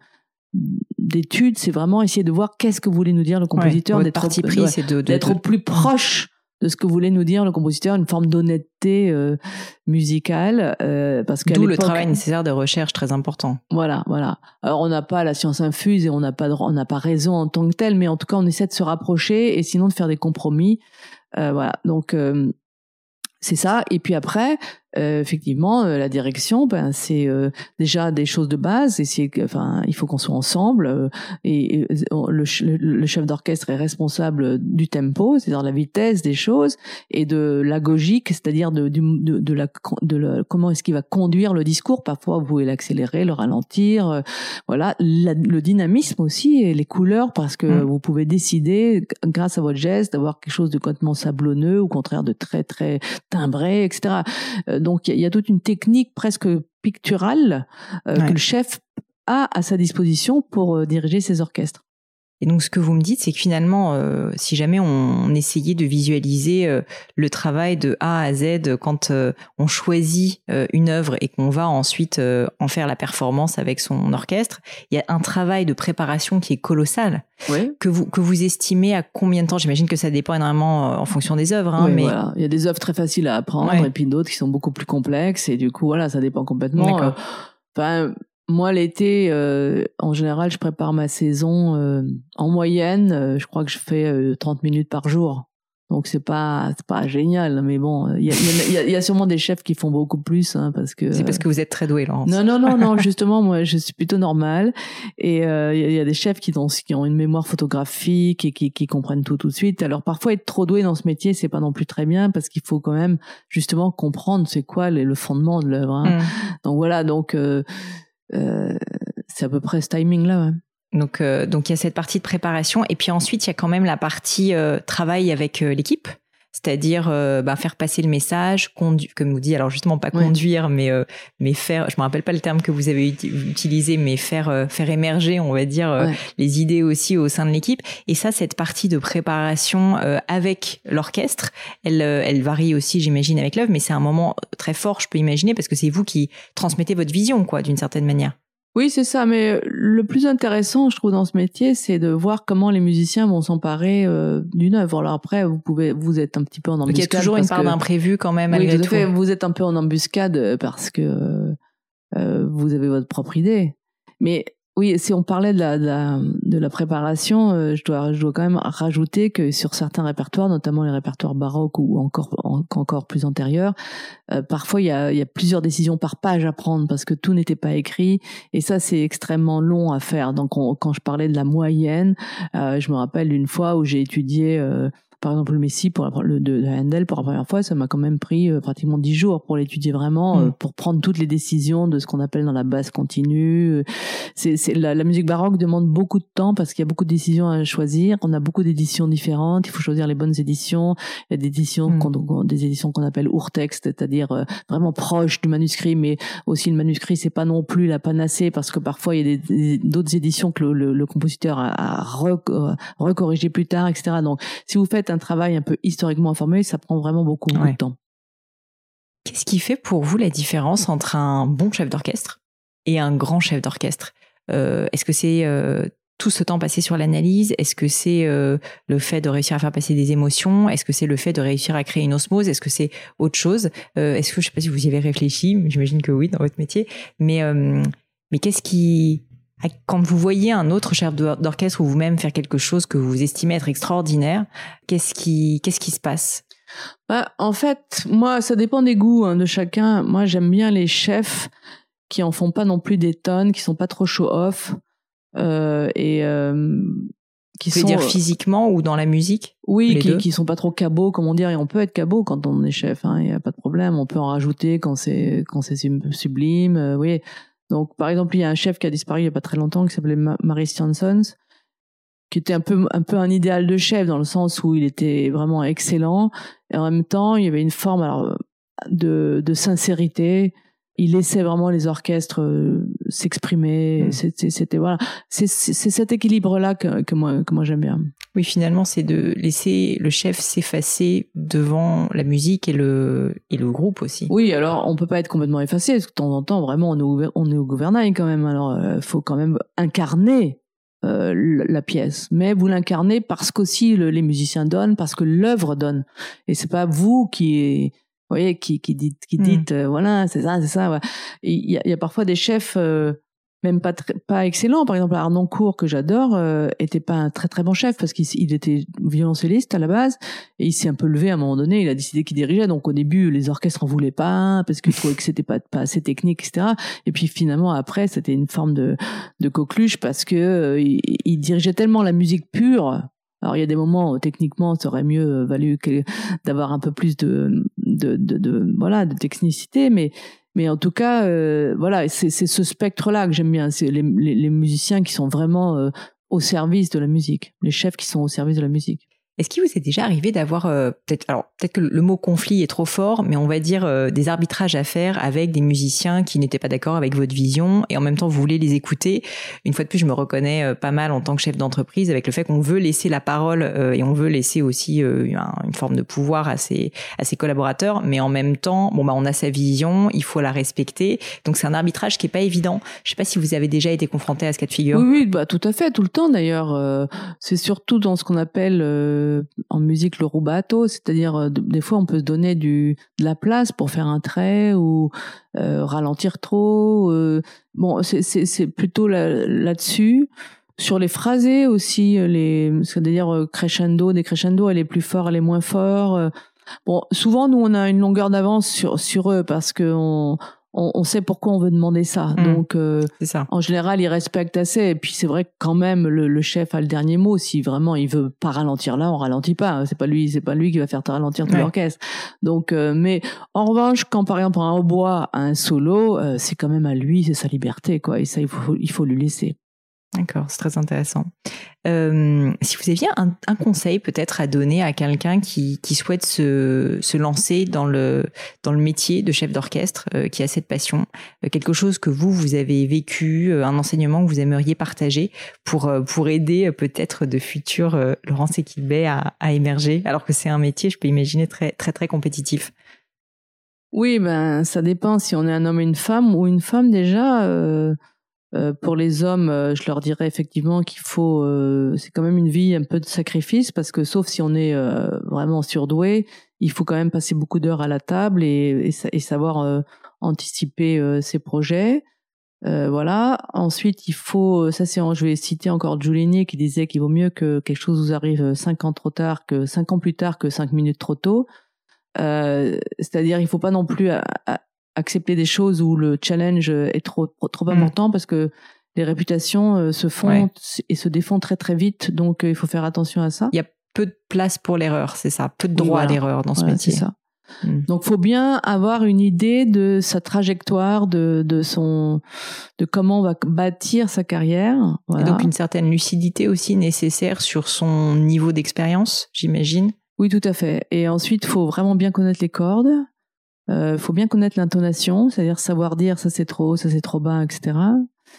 d'étude, c'est vraiment essayer de voir qu'est-ce que voulait nous dire le compositeur, ouais, d'être parti pris, ouais, c'est de, de d'être de... au plus proche de ce que voulait nous dire le compositeur, une forme d'honnêteté euh, musicale, euh, parce qu'à d'où l'époque, le travail nécessaire de recherche très important. Voilà, voilà. Alors on n'a pas la science infuse et on n'a pas on n'a pas raison en tant que tel, mais en tout cas on essaie de se rapprocher et sinon de faire des compromis. Euh, voilà, donc euh, c'est ça. Et puis après, euh, effectivement, euh, la direction, ben c'est euh, déjà des choses de base. Et c'est, enfin, il faut qu'on soit ensemble. Euh, et, et le, le chef d'orchestre est responsable du tempo, c'est-à-dire la vitesse des choses, et de l'agogique, c'est-à-dire de, de, de, la, de la, comment est-ce qu'il va conduire le discours. Parfois, vous pouvez l'accélérer, le ralentir. Euh, voilà, la, le dynamisme aussi et les couleurs, parce que mmh. vous pouvez décider, grâce à votre geste, d'avoir quelque chose de complètement sablonneux, au contraire de très très timbré, et cetera. Euh, Donc, il y a toute une technique presque picturale euh, ouais. que le chef a à sa disposition pour euh, diriger ses orchestres. Et donc, ce que vous me dites, c'est que finalement, euh, si jamais on, on essayait de visualiser euh, le travail de A à Z quand euh, on choisit euh, une œuvre et qu'on va ensuite euh, en faire la performance avec son orchestre, il y a un travail de préparation qui est colossal. Oui. Que vous que vous estimez à combien de temps? J'imagine que ça dépend énormément en fonction des œuvres. Hein, oui, mais voilà. Il y a des œuvres très faciles à apprendre ouais. et puis d'autres qui sont beaucoup plus complexes. Et du coup, voilà, ça dépend complètement. D'accord. Enfin. Euh, Moi, l'été, euh, en général, je prépare ma saison euh, en moyenne. Euh, je crois que je fais euh, trente minutes par jour. Donc c'est pas c'est pas génial, mais bon, il y a il y a, y a sûrement des chefs qui font beaucoup plus, hein, parce que c'est parce que vous êtes très doué, Laurence. Non non non non, justement, moi je suis plutôt normale. Et euh, il y, y a des chefs qui ont qui ont une mémoire photographique et qui qui comprennent tout tout de suite. Alors parfois être trop doué dans ce métier, c'est pas non plus très bien, parce qu'il faut quand même justement comprendre c'est quoi le, le fondement de l'œuvre. Hein. Mm. Donc voilà, donc euh, Euh, c'est à peu près ce timing-là. Ouais. Donc, euh, donc il y a cette partie de préparation et puis ensuite il y a quand même la partie euh, travail avec euh, l'équipe, c'est-à-dire euh, bah, faire passer le message, conduire, comme vous dites, alors justement pas conduire, ouais. mais euh, mais faire, je me rappelle pas le terme que vous avez utilisé, mais faire euh, faire émerger, on va dire, euh, ouais. les idées aussi au sein de l'équipe. Et ça, cette partie de préparation euh, avec l'orchestre, elle euh, elle varie aussi, j'imagine, avec l'œuvre, mais c'est un moment très fort, je peux imaginer, parce que c'est vous qui transmettez votre vision, quoi, d'une certaine manière. Oui, c'est ça, mais le plus intéressant, je trouve, dans ce métier, c'est de voir comment les musiciens vont s'emparer euh, d'une œuvre. Alors après, vous pouvez, vous êtes un petit peu en embuscade. Donc il y a toujours une part d'imprévu quand même, malgré oui, tout. tout. Fait, vous êtes un peu en embuscade parce que euh, vous avez votre propre idée. Mais oui, si on parlait de la, de la, de la préparation, euh, je dois, je dois quand même rajouter que sur certains répertoires, notamment les répertoires baroques ou encore, en, encore plus antérieurs, euh, parfois il y a, il y a plusieurs décisions par page à prendre parce que tout n'était pas écrit et ça c'est extrêmement long à faire. Donc on, quand je parlais de la moyenne, euh, je me rappelle d'une fois où j'ai étudié euh, par exemple le Messie pour la, le, de, de Handel pour la première fois, ça m'a quand même pris euh, pratiquement dix jours pour l'étudier vraiment, mmh. euh, pour prendre toutes les décisions de ce qu'on appelle dans la basse continue. C'est, c'est la, la musique baroque demande beaucoup de temps parce qu'il y a beaucoup de décisions à choisir. On a beaucoup d'éditions différentes. Il faut choisir les bonnes éditions. Il y a des éditions, mmh. qu'on, des éditions qu'on appelle Urtext, c'est-à-dire euh, vraiment proches du manuscrit, mais aussi le manuscrit c'est pas non plus la panacée parce que parfois il y a des, des, d'autres éditions que le, le, le compositeur a, a rec, euh, recorrigé plus tard, et cetera. Donc si vous faites un travail un peu historiquement informé, ça prend vraiment beaucoup, beaucoup ouais. de temps. Qu'est-ce qui fait pour vous la différence entre un bon chef d'orchestre et un grand chef d'orchestre ? euh, Est-ce que c'est euh, tout ce temps passé sur l'analyse ? Est-ce que c'est euh, le fait de réussir à faire passer des émotions ? Est-ce que c'est le fait de réussir à créer une osmose ? Est-ce que c'est autre chose ? euh, Est-ce que, je ne sais pas si vous y avez réfléchi, mais j'imagine que oui dans votre métier, mais, euh, mais qu'est-ce qui... Quand vous voyez un autre chef d'orchestre ou vous-même faire quelque chose que vous estimez être extraordinaire, qu'est-ce qui, qu'est-ce qui se passe ? Bah, en fait, moi, ça dépend des goûts hein, de chacun. Moi, j'aime bien les chefs qui en font pas non plus des tonnes, qui sont pas trop show-off euh, et euh, qui vous sont dire physiquement ou dans la musique. Oui, qui, qui sont pas trop cabots, comme on dit. Et on peut être cabot quand on est chef, hein, y a pas de problème. On peut en rajouter quand c'est quand c'est sublime. Euh, oui. Donc, par exemple, il y a un chef qui a disparu il y a pas très longtemps qui s'appelait Maurice Jansons, qui était un peu un peu un idéal de chef dans le sens où il était vraiment excellent et en même temps il y avait une forme alors de de sincérité. Il laissait vraiment les orchestres euh, s'exprimer. Mmh. C'était, c'était voilà, c'est, c'est, c'est cet équilibre-là que, que moi que moi j'aime bien. Oui, finalement, c'est de laisser le chef s'effacer devant la musique et le et le groupe aussi. Oui, alors on peut pas être complètement effacé parce que de temps en temps, vraiment, on est au, on est au gouvernail quand même. Alors, euh, faut quand même incarner euh, la pièce, mais vous l'incarnez parce qu'aussi le, les musiciens donnent, parce que l'œuvre donne, et c'est pas vous qui vous voyez, qui, qui dites, qui dites, mmh. euh, voilà, c'est ça, c'est ça. Ouais. Il y a, il y a parfois des chefs, euh, même pas très, pas excellents. Par exemple, Harnoncourt, que j'adore, euh, était pas un très très bon chef parce qu'il il était violoncelliste à la base et il s'est un peu levé à un moment donné. Il a décidé qu'il dirigeait. Donc au début, les orchestres en voulaient pas parce qu'ils trouvaient que c'était pas pas assez technique, et cetera. Et puis finalement, après, c'était une forme de de coqueluche parce que euh, il, il dirigeait tellement la musique pure. Alors il y a des moments où techniquement ça aurait mieux valu que, d'avoir un peu plus de de, de de voilà de technicité, mais mais en tout cas euh, voilà c'est c'est ce spectre-là que j'aime bien, c'est les les, les musiciens qui sont vraiment euh, au service de la musique, les chefs qui sont au service de la musique. Est-ce qu'il vous est déjà arrivé d'avoir euh, peut-être alors peut-être que le mot conflit est trop fort, mais on va dire euh, des arbitrages à faire avec des musiciens qui n'étaient pas d'accord avec votre vision et en même temps vous voulez les écouter. Une fois de plus, je me reconnais euh, pas mal en tant que chef d'entreprise avec le fait qu'on veut laisser la parole euh, et on veut laisser aussi euh, un, une forme de pouvoir à ses à ses collaborateurs, mais en même temps, bon bah on a sa vision, il faut la respecter. Donc c'est un arbitrage qui est pas évident. Je sais pas si vous avez déjà été confronté à ce cas de figure. Oui, oui, bah tout à fait, tout le temps d'ailleurs. Euh, c'est surtout dans ce qu'on appelle euh, en musique le rubato, c'est-à-dire euh, des fois on peut se donner du de la place pour faire un trait ou euh, ralentir trop. Euh, bon, c'est c'est c'est plutôt là, là-dessus. Sur les phrasés aussi, les c'est-à-dire euh, crescendo, décrescendo, elle est plus fort, elle est moins fort. Euh, bon, souvent nous on a une longueur d'avance sur sur eux parce que on On, on sait pourquoi on veut demander ça. Mmh, donc, euh, c'est ça. En général, ils respectent assez. Et puis, c'est vrai que quand même, le, le chef a le dernier mot. Si vraiment il veut pas ralentir là, on ralentit pas. C'est pas lui, c'est pas lui qui va faire ralentir tout ouais. l'orchestre. Donc, euh, mais en revanche, quand par exemple un hautbois a un solo, euh, c'est quand même à lui, c'est sa liberté, quoi. Et ça, il faut, il faut lui laisser. D'accord, c'est très intéressant. Euh, si vous aviez un, un conseil peut-être à donner à quelqu'un qui, qui souhaite se, se lancer dans le, dans le métier de chef d'orchestre, euh, qui a cette passion, euh, quelque chose que vous, vous avez vécu, euh, un enseignement que vous aimeriez partager pour, euh, pour aider euh, peut-être de futurs euh, Laurence Equilbet à, à émerger, alors que c'est un métier, je peux imaginer, très, très, très compétitif. Oui, ben ça dépend si on est un homme et une femme, ou une femme déjà... Euh... Euh, pour les hommes, euh, je leur dirais effectivement qu'il faut, euh, c'est quand même une vie un peu de sacrifice, parce que sauf si on est euh, vraiment surdoué, il faut quand même passer beaucoup d'heures à la table et, et, et savoir euh, anticiper euh, ses projets. Euh, voilà. Ensuite, il faut, ça c'est, je vais citer encore Giulini qui disait qu'il vaut mieux que quelque chose vous arrive cinq ans trop tard que cinq ans plus tard que cinq minutes trop tôt. Euh, c'est-à-dire, il faut pas non plus à, à, accepter des choses où le challenge est trop trop, trop important, mmh. parce que les réputations euh, se font ouais. et se défont très très vite, donc euh, il faut faire attention à ça. Il y a peu de place pour l'erreur, c'est ça, peu de droit oui, voilà. à l'erreur dans ce voilà, métier. C'est ça. Mmh. Donc faut bien avoir une idée de sa trajectoire, de de son de comment on va bâtir sa carrière. Voilà. Et donc une certaine lucidité aussi nécessaire sur son niveau d'expérience, j'imagine. Oui, tout à fait. Et ensuite, faut vraiment bien connaître les cordes. Euh, faut bien connaître l'intonation, c'est-à-dire savoir dire ça c'est trop haut, ça c'est trop bas, et cetera.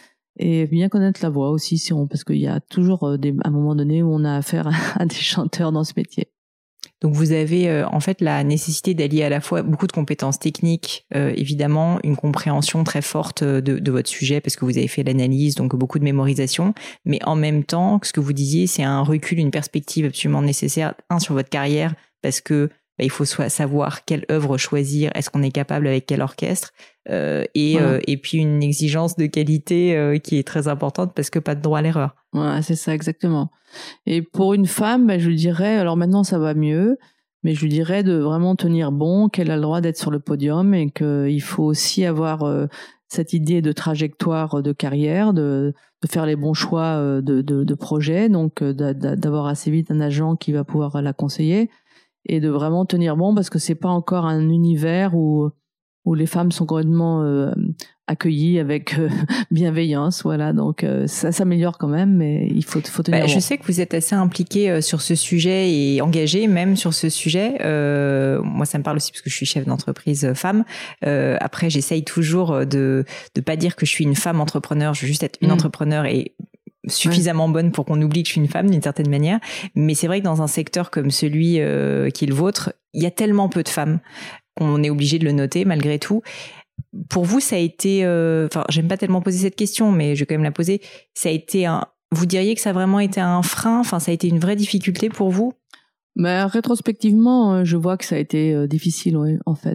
Et bien connaître la voix aussi, si on, parce qu'il y a toujours des, un moment donné où on a affaire à, à des chanteurs dans ce métier. Donc vous avez euh, en fait la nécessité d'allier à la fois beaucoup de compétences techniques, euh, évidemment, une compréhension très forte de, de votre sujet parce que vous avez fait l'analyse, donc beaucoup de mémorisation, mais en même temps, ce que vous disiez, c'est un recul, une perspective absolument nécessaire, un, sur votre carrière, parce que bah, il faut soit savoir quelle œuvre choisir, est-ce qu'on est capable avec quel orchestre, euh, et, voilà. euh, et puis une exigence de qualité euh, qui est très importante parce que pas de droit à l'erreur. Ouais, c'est ça, exactement. Et pour une femme, bah, je lui dirais, alors maintenant ça va mieux, mais je lui dirais de vraiment tenir bon, qu'elle a le droit d'être sur le podium et qu'il faut aussi avoir euh, cette idée de trajectoire de carrière, de, de faire les bons choix euh, de, de, de projet, donc euh, d'avoir assez vite un agent qui va pouvoir la conseiller et de vraiment tenir bon, parce que c'est pas encore un univers où où les femmes sont complètement euh, accueillies avec euh, bienveillance, voilà. Donc euh, ça s'améliore quand même, mais il faut, faut tenir bah, bon. Je sais que vous êtes assez impliqué euh, sur ce sujet et engagé même sur ce sujet. Euh, moi, ça me parle aussi parce que je suis chef d'entreprise euh, femme. Euh, après, j'essaye toujours de de pas dire que je suis une femme entrepreneur. Je veux juste être une mmh. entrepreneur et suffisamment ouais. bonne pour qu'on oublie que je suis une femme d'une certaine manière. Mais c'est vrai que dans un secteur comme celui euh, qui est le vôtre, il y a tellement peu de femmes qu'on est obligé de le noter malgré tout. Pour vous, ça a été... Euh, enfin, j'aime pas tellement poser cette question, mais je vais quand même la poser. Ça a été un... Vous diriez que ça a vraiment été un frein? Enfin, ça a été une vraie difficulté pour vous? Mais rétrospectivement, je vois que ça a été euh, difficile, oui, en fait.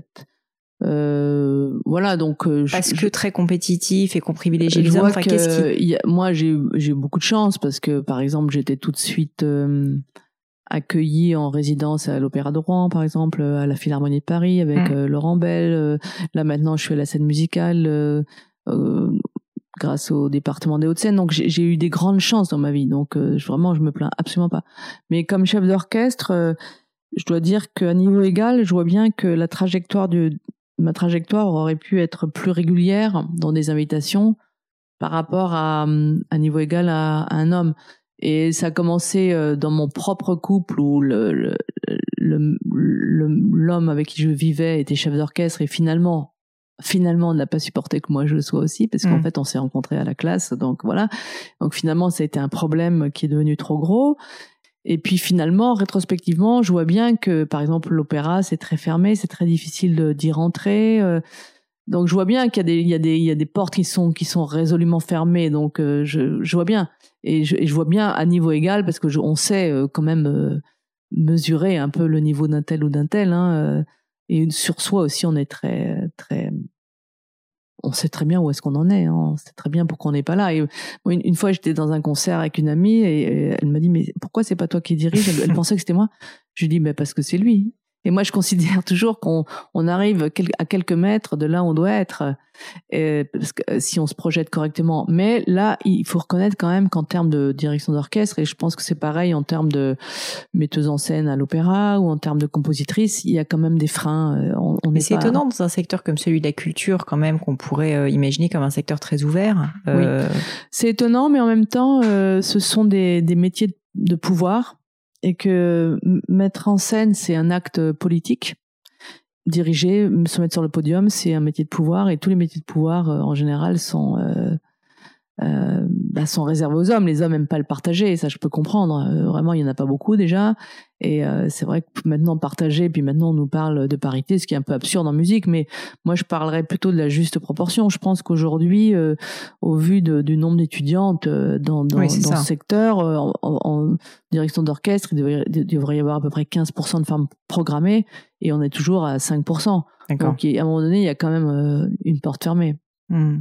Euh, voilà, donc... Euh, parce je, que très compétitif et qu'on privilégie les hommes. Enfin, que, qu'est-ce qui... y a, moi, j'ai, j'ai eu beaucoup de chance parce que, par exemple, j'étais tout de suite... Euh, accueillie en résidence à l'Opéra de Rouen, par exemple, à la Philharmonie de Paris avec mmh. euh, Laurent Bell. Euh, là maintenant, je suis à la scène musicale euh, euh, grâce au département des Hauts-de-Seine. Donc j'ai, j'ai eu des grandes chances dans ma vie. Donc euh, vraiment, je me plains absolument pas. Mais comme chef d'orchestre, euh, je dois dire qu'à niveau égal, je vois bien que la trajectoire de ma trajectoire aurait pu être plus régulière dans des invitations par rapport à à niveau égal à, à un homme. Et ça a commencé dans mon propre couple où le, le, le, le, l'homme avec qui je vivais était chef d'orchestre et finalement, finalement, on n'a pas supporté que moi je le sois aussi parce qu'en mmh. fait, on s'est rencontrés à la classe. Donc voilà. Donc finalement, ça a été un problème qui est devenu trop gros. Et puis finalement, rétrospectivement, je vois bien que, par exemple, l'opéra, c'est très fermé, c'est très difficile de, d'y rentrer. Euh, Donc je vois bien qu'il y a des il y a des il y a des portes qui sont qui sont résolument fermées, donc euh, je je vois bien et je et je vois bien à niveau égal parce que je, on sait euh, quand même euh, mesurer un peu le niveau d'un tel ou d'un tel hein, euh, et sur soi aussi on est très très on sait très bien où est-ce qu'on en est hein, on sait très bien pourquoi on n'est pas là. Et moi, une, une fois j'étais dans un concert avec une amie et, et elle m'a dit mais pourquoi c'est pas toi qui dirige? Elle, elle pensait que c'était moi. Je lui dis mais parce que c'est lui. Et moi, je considère toujours qu'on on arrive à quelques mètres de là où on doit être, euh, parce que si on se projette correctement. Mais là, il faut reconnaître quand même qu'en termes de direction d'orchestre, et je pense que c'est pareil en termes de metteuse en scène à l'opéra ou en termes de compositrice, il y a quand même des freins. On, on Mais c'est pas... étonnant dans un secteur comme celui de la culture, quand même, qu'on pourrait euh, imaginer comme un secteur très ouvert. Euh... Oui, c'est étonnant, mais en même temps, euh, ce sont des, des métiers de pouvoir, et que mettre en scène, c'est un acte politique. Diriger, se mettre sur le podium, c'est un métier de pouvoir, et tous les métiers de pouvoir, euh, en général, sont... Euh, Euh, bah, sont réservés aux hommes. Les hommes aiment pas le partager, ça je peux comprendre. Euh, vraiment, il y en a pas beaucoup déjà. Et euh, c'est vrai que maintenant partager, puis maintenant on nous parle de parité, ce qui est un peu absurde en musique. Mais moi, je parlerais plutôt de la juste proportion. Je pense qu'aujourd'hui, euh, au vu de, du nombre d'étudiantes euh, dans, dans, oui, dans ce secteur, euh, en, en direction d'orchestre, il devrait, il devrait y avoir à peu près quinze pour cent de femmes programmées, et on est toujours à cinq pour cent. D'accord. Donc, à un moment donné, il y a quand même euh, une porte fermée. Mmh.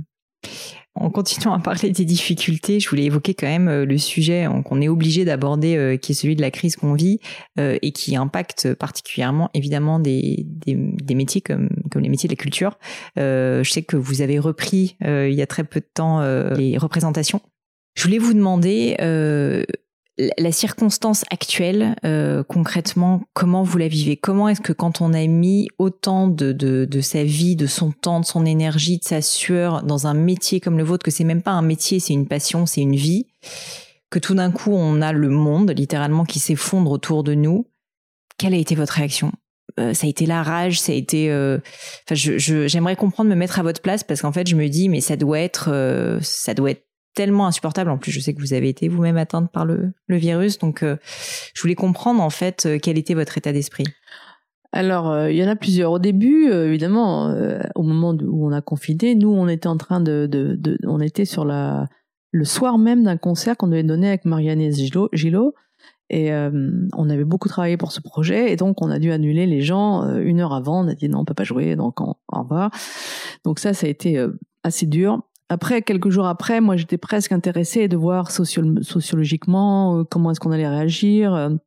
En continuant à parler des difficultés, je voulais évoquer quand même le sujet qu'on est obligé d'aborder, euh, qui est celui de la crise qu'on vit euh, et qui impacte particulièrement évidemment des, des, des métiers comme, comme les métiers de la culture. Euh, je sais que vous avez repris euh, il y a très peu de temps euh, les représentations. Je voulais vous demander euh, la circonstance actuelle, euh, concrètement, comment vous la vivez? Comment est-ce que quand on a mis autant de, de, de sa vie, de son temps, de son énergie, de sa sueur dans un métier comme le vôtre, que c'est même pas un métier, c'est une passion, c'est une vie, que tout d'un coup on a le monde littéralement qui s'effondre autour de nous, quelle a été votre réaction? Euh, ça a été la rage, ça a été... Euh... Enfin, je, je, j'aimerais comprendre, me mettre à votre place, parce qu'en fait je me dis, mais ça doit être... Euh, ça doit être tellement insupportable. En plus, je sais que vous avez été vous-même atteinte par le, le virus. Donc, euh, je voulais comprendre, en fait, euh, quel était votre état d'esprit. Alors, euh, il y en a plusieurs. Au début, euh, évidemment, euh, au moment où on a confiné, nous, on était en train de... de, de on était sur la, le soir même d'un concert qu'on devait donner avec Marie-Agnès Gillot. Gillot et euh, on avait beaucoup travaillé pour ce projet. Et donc, on a dû annuler les gens euh, une heure avant. On a dit non, on peut pas jouer, donc on, au revoir. Donc ça, ça a été euh, assez dur. Après, quelques jours après, moi, j'étais presque intéressée de voir socio- sociologiquement euh, comment est-ce qu'on allait réagir euh,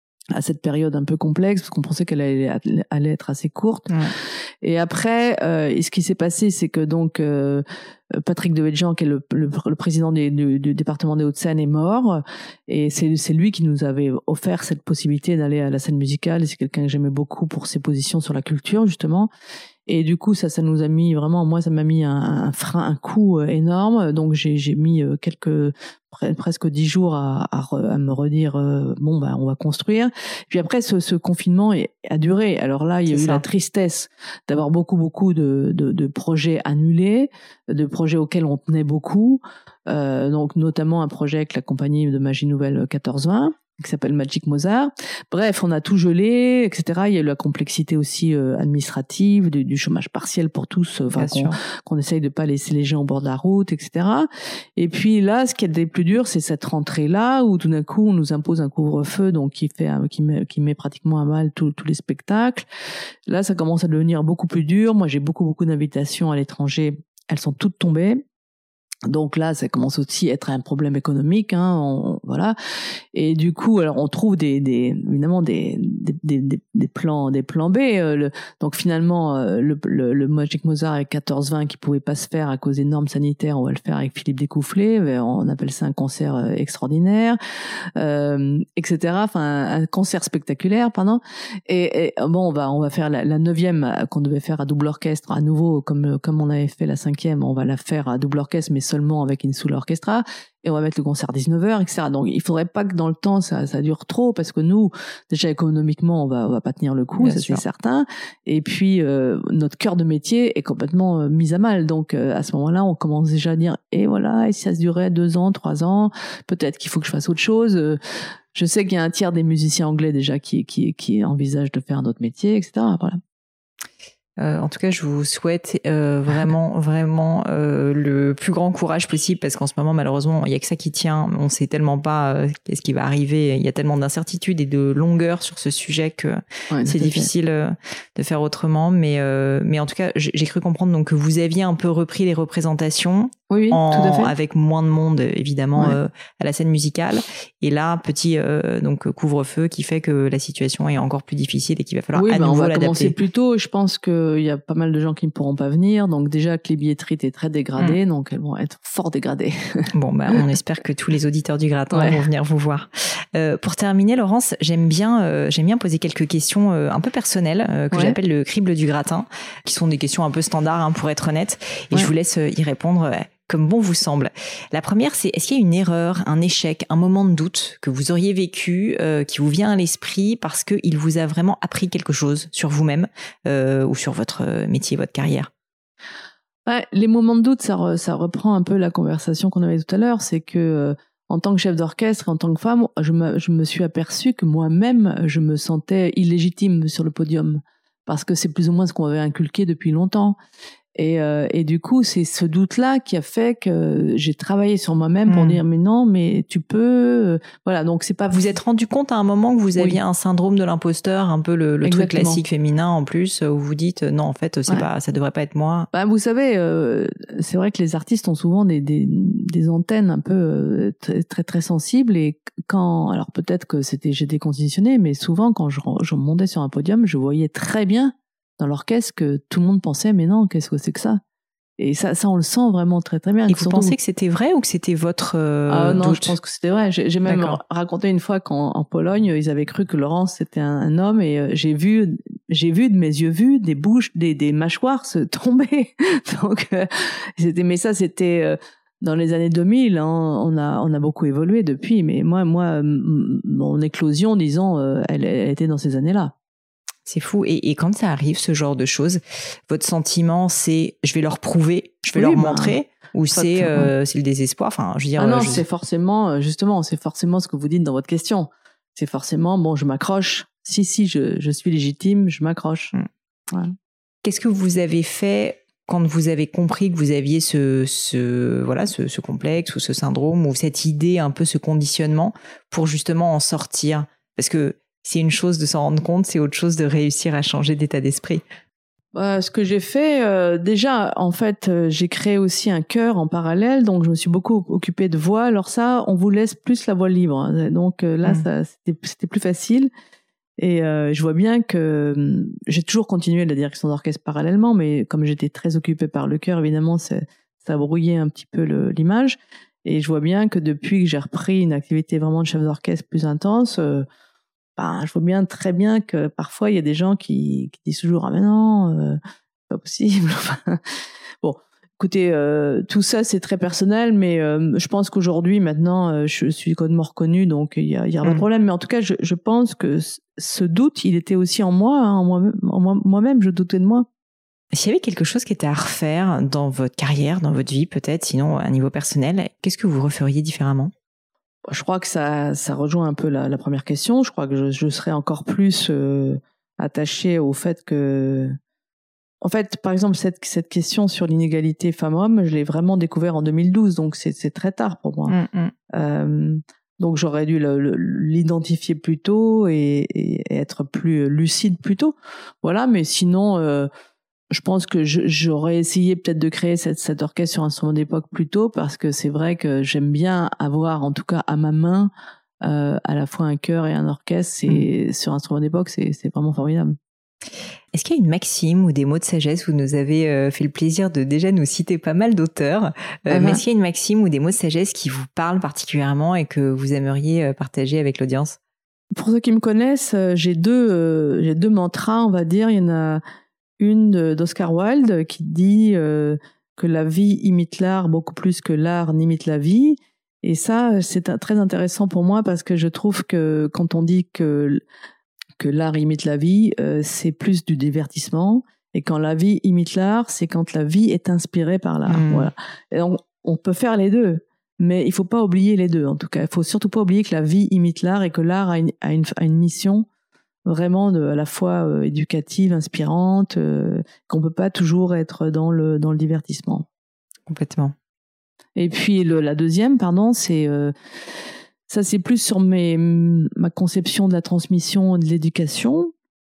à cette période un peu complexe, parce qu'on pensait qu'elle allait, allait être assez courte. Ouais. Et après, euh, et ce qui s'est passé, c'est que donc euh, Patrick Devedjian, qui est le, le, le président des, du, du département des Hauts-de-Seine, est mort, et c'est, c'est lui qui nous avait offert cette possibilité d'aller à la scène musicale. Et c'est quelqu'un que j'aimais beaucoup pour ses positions sur la culture, justement. Et du coup, ça, ça nous a mis vraiment, moi, ça m'a mis un, un frein, un coup énorme. Donc, j'ai, j'ai mis quelques, presque dix jours à, à, à me redire, euh, bon, ben, on va construire. Puis après, ce, ce confinement est, a duré. Alors là, il y a C'est eu ça. la tristesse d'avoir beaucoup, beaucoup de, de, de projets annulés, de projets auxquels on tenait beaucoup. Euh, donc, notamment un projet avec la compagnie de Magie Nouvelle quatorze vingt. Qui s'appelle Magic Mozart. Bref, on a tout gelé, et cetera. Il y a eu la complexité aussi euh, administrative, du, du chômage partiel pour tous, enfin qu'on, qu'on essaye de pas laisser les gens au bord de la route, et cetera. Et puis là, ce qui est le plus dur, c'est cette rentrée-là où tout d'un coup on nous impose un couvre-feu, donc qui fait, qui met, qui met pratiquement à mal tous tous les spectacles. Là, ça commence à devenir beaucoup plus dur. Moi, j'ai beaucoup beaucoup d'invitations à l'étranger. Elles sont toutes tombées. Donc là, ça commence aussi à être un problème économique, hein, on, voilà. Et du coup, alors on trouve des, des évidemment des, des, des, des plans, des plans B. Euh, le, donc finalement, euh, le, le, le Magic Mozart avec quatorze vingt qui pouvait pas se faire à cause des normes sanitaires, on va le faire avec Philippe Découfflé. On appelle ça un concert extraordinaire, euh, et cetera. Enfin, un concert spectaculaire, pardon. Et, et bon, on va on va faire la, la neuvième qu'on devait faire à double orchestre à nouveau, comme comme on avait fait la cinquième, on va la faire à double orchestre, mais seulement avec une sous orchestra, et on va mettre le concert à dix-neuf heures, et cetera. Donc il faudrait pas que dans le temps ça ça dure trop, parce que nous déjà économiquement on va on va pas tenir le coup, Bien ça sûr. C'est certain. Et puis euh, notre cœur de métier est complètement euh, mis à mal. Donc euh, à ce moment-là, on commence déjà à dire et voilà, et si ça se durait deux ans, trois ans, peut-être qu'il faut que je fasse autre chose. Euh, je sais qu'il y a un tiers des musiciens anglais déjà qui qui qui envisagent de faire notre métier, et cetera. Voilà. Euh, en tout cas, je vous souhaite euh, vraiment, vraiment euh, le plus grand courage possible, parce qu'en ce moment, malheureusement, il y a que ça qui tient. On sait tellement pas euh, qu'est-ce qui va arriver. Il y a tellement d'incertitudes et de longueur sur ce sujet que ouais, c'est difficile euh, de faire autrement. Mais, euh, mais en tout cas, j'ai, j'ai cru comprendre donc que vous aviez un peu repris les représentations. Oui, oui, en, tout à fait. avec moins de monde évidemment Ouais. euh, à la scène musicale. Et là, petit euh, donc couvre-feu qui fait que la situation est encore plus difficile et qu'il va falloir oui, à bah, nouveau on va l'adapter. commencer plus tôt. Je pense qu'il y a pas mal de gens qui ne pourront pas venir. Donc déjà que les billetteries étaient très dégradées, mmh. donc elles vont être fort dégradées. Bon, bah, on espère que tous les auditeurs du Gratin ouais. vont venir vous voir. Euh, pour terminer, Laurence, j'aime bien, euh, j'aime bien poser quelques questions euh, un peu personnelles euh, que ouais. j'appelle le crible du Gratin, qui sont des questions un peu standards hein, pour être honnête. Et ouais. je vous laisse y répondre. Euh, comme bon vous semble. La première, c'est est-ce qu'il y a une erreur, un échec, un moment de doute que vous auriez vécu, euh, qui vous vient à l'esprit parce qu'il vous a vraiment appris quelque chose sur vous-même euh, ou sur votre métier, votre carrière? Ouais, les moments de doute, ça, re, ça reprend un peu la conversation qu'on avait tout à l'heure. C'est que euh, en tant que chef d'orchestre et en tant que femme, je me, je me suis aperçue que moi-même, je me sentais illégitime sur le podium parce que c'est plus ou moins ce qu'on avait inculqué depuis longtemps. Et, euh, et du coup, c'est ce doute-là qui a fait que j'ai travaillé sur moi-même pour mmh. dire mais non, mais tu peux, voilà. Donc c'est pas. Vous êtes rendu compte à un moment que vous aviez oui. un syndrome de l'imposteur, un peu le, le truc classique féminin en plus, où vous dites non, en fait, c'est ouais. pas, ça devrait pas être moi. Bah, vous savez, euh, c'est vrai que les artistes ont souvent des des, des antennes un peu euh, très, très très sensibles et quand, alors peut-être que c'était j'étais conditionnée, mais souvent quand je, je montais sur un podium, je voyais très bien dans l'orchestre que tout le monde pensait mais non, qu'est-ce que c'est que ça? Et ça, ça on le sent vraiment très très bien. Et vous pensez que c'était vrai ou que c'était votre euh, ah non, doute? Je pense que c'était vrai. J'ai, j'ai même D'accord. raconté une fois qu'en en Pologne, ils avaient cru que Laurence c'était un, un homme et euh, j'ai vu, j'ai vu de mes yeux vus des bouches, des, des mâchoires se tomber. Donc euh, c'était, mais ça c'était euh, dans les années deux mille. Hein, on a, on a beaucoup évolué depuis. Mais moi, moi, m- mon éclosion, disons, euh, elle, elle était dans ces années-là. C'est fou. Et, et quand ça arrive, ce genre de choses, votre sentiment, c'est je vais leur prouver, je vais oui, leur bah, montrer, ou c'est, euh, c'est le désespoir? Enfin, je veux dire. Ah non, je... c'est forcément, justement, c'est forcément ce que vous dites dans votre question. C'est forcément, bon, je m'accroche. Si, si, je, je suis légitime, je m'accroche. Mmh. Ouais. Qu'est-ce que vous avez fait quand vous avez compris que vous aviez ce, ce, voilà, ce, ce complexe ou ce syndrome ou cette idée, un peu ce conditionnement pour justement en sortir? Parce que c'est une chose de s'en rendre compte, c'est autre chose de réussir à changer d'état d'esprit. Euh, ce que j'ai fait, euh, déjà, en fait, euh, j'ai créé aussi un chœur en parallèle, donc je me suis beaucoup occupée de voix. Alors ça, on vous laisse plus la voix libre, hein. Donc euh, là, mmh. ça, c'était, c'était plus facile. Et euh, je vois bien que euh, j'ai toujours continué la direction d'orchestre parallèlement, mais comme j'étais très occupée par le chœur, évidemment, ça, ça brouillait un petit peu le, l'image. Et je vois bien que depuis que j'ai repris une activité vraiment de chef d'orchestre plus intense, euh, ben, je vois bien très bien que parfois il y a des gens qui, qui disent toujours ah mais non, euh, c'est pas possible. Bon, écoutez, euh, tout ça c'est très personnel, mais euh, je pense qu'aujourd'hui maintenant euh, je suis complètement reconnue, donc il y a, il y a mmh. pas de problème. Mais en tout cas, je, je pense que ce doute, il était aussi en moi, hein, en moi-même, en moi, moi-même, je doutais de moi. S'il y avait quelque chose qui était à refaire dans votre carrière, dans votre vie peut-être, sinon à niveau personnel, qu'est-ce que vous referiez différemment? Je crois que ça, ça rejoint un peu la, la première question. Je crois que je, je serais encore plus euh, attachée au fait que, en fait, par exemple, cette, cette question sur l'inégalité femmes-hommes, je l'ai vraiment découvert en deux mille douze, donc c'est, c'est très tard pour moi. Mmh, mmh. Euh, donc j'aurais dû le, le, l'identifier plus tôt et, et être plus lucide plus tôt. Voilà, mais sinon, euh, je pense que je, j'aurais essayé peut-être de créer cette, cet orchestre sur instrument d'époque plus tôt, parce que c'est vrai que j'aime bien avoir, en tout cas à ma main, euh, à la fois un chœur et un orchestre. C'est, mmh. Sur instrument d'époque, c'est, c'est vraiment formidable. Est-ce qu'il y a une maxime ou des mots de sagesse? Vous nous avez euh, fait le plaisir de déjà nous citer pas mal d'auteurs. Euh, uh-huh. Mais est-ce qu'il y a une maxime ou des mots de sagesse qui vous parlent particulièrement et que vous aimeriez euh, partager avec l'audience? Pour ceux qui me connaissent, euh, j'ai deux, euh, j'ai deux mantras, on va dire. Il y en a une d'Oscar Wilde qui dit euh, que la vie imite l'art beaucoup plus que l'art n'imite la vie. Et ça, c'est très intéressant pour moi parce que je trouve que quand on dit que, que l'art imite la vie, euh, c'est plus du divertissement. Et quand la vie imite l'art, c'est quand la vie est inspirée par l'art. Mmh. Voilà. Et donc, on peut faire les deux, mais il faut pas oublier les deux. En tout cas, il faut surtout pas oublier que la vie imite l'art et que l'art a une, a une, a une mission vraiment de, à la fois euh, éducative, inspirante, euh, qu'on peut pas toujours être dans le dans le divertissement. Complètement. Et puis le, la deuxième, pardon, c'est euh, ça, c'est plus sur mes ma conception de la transmission et de l'éducation.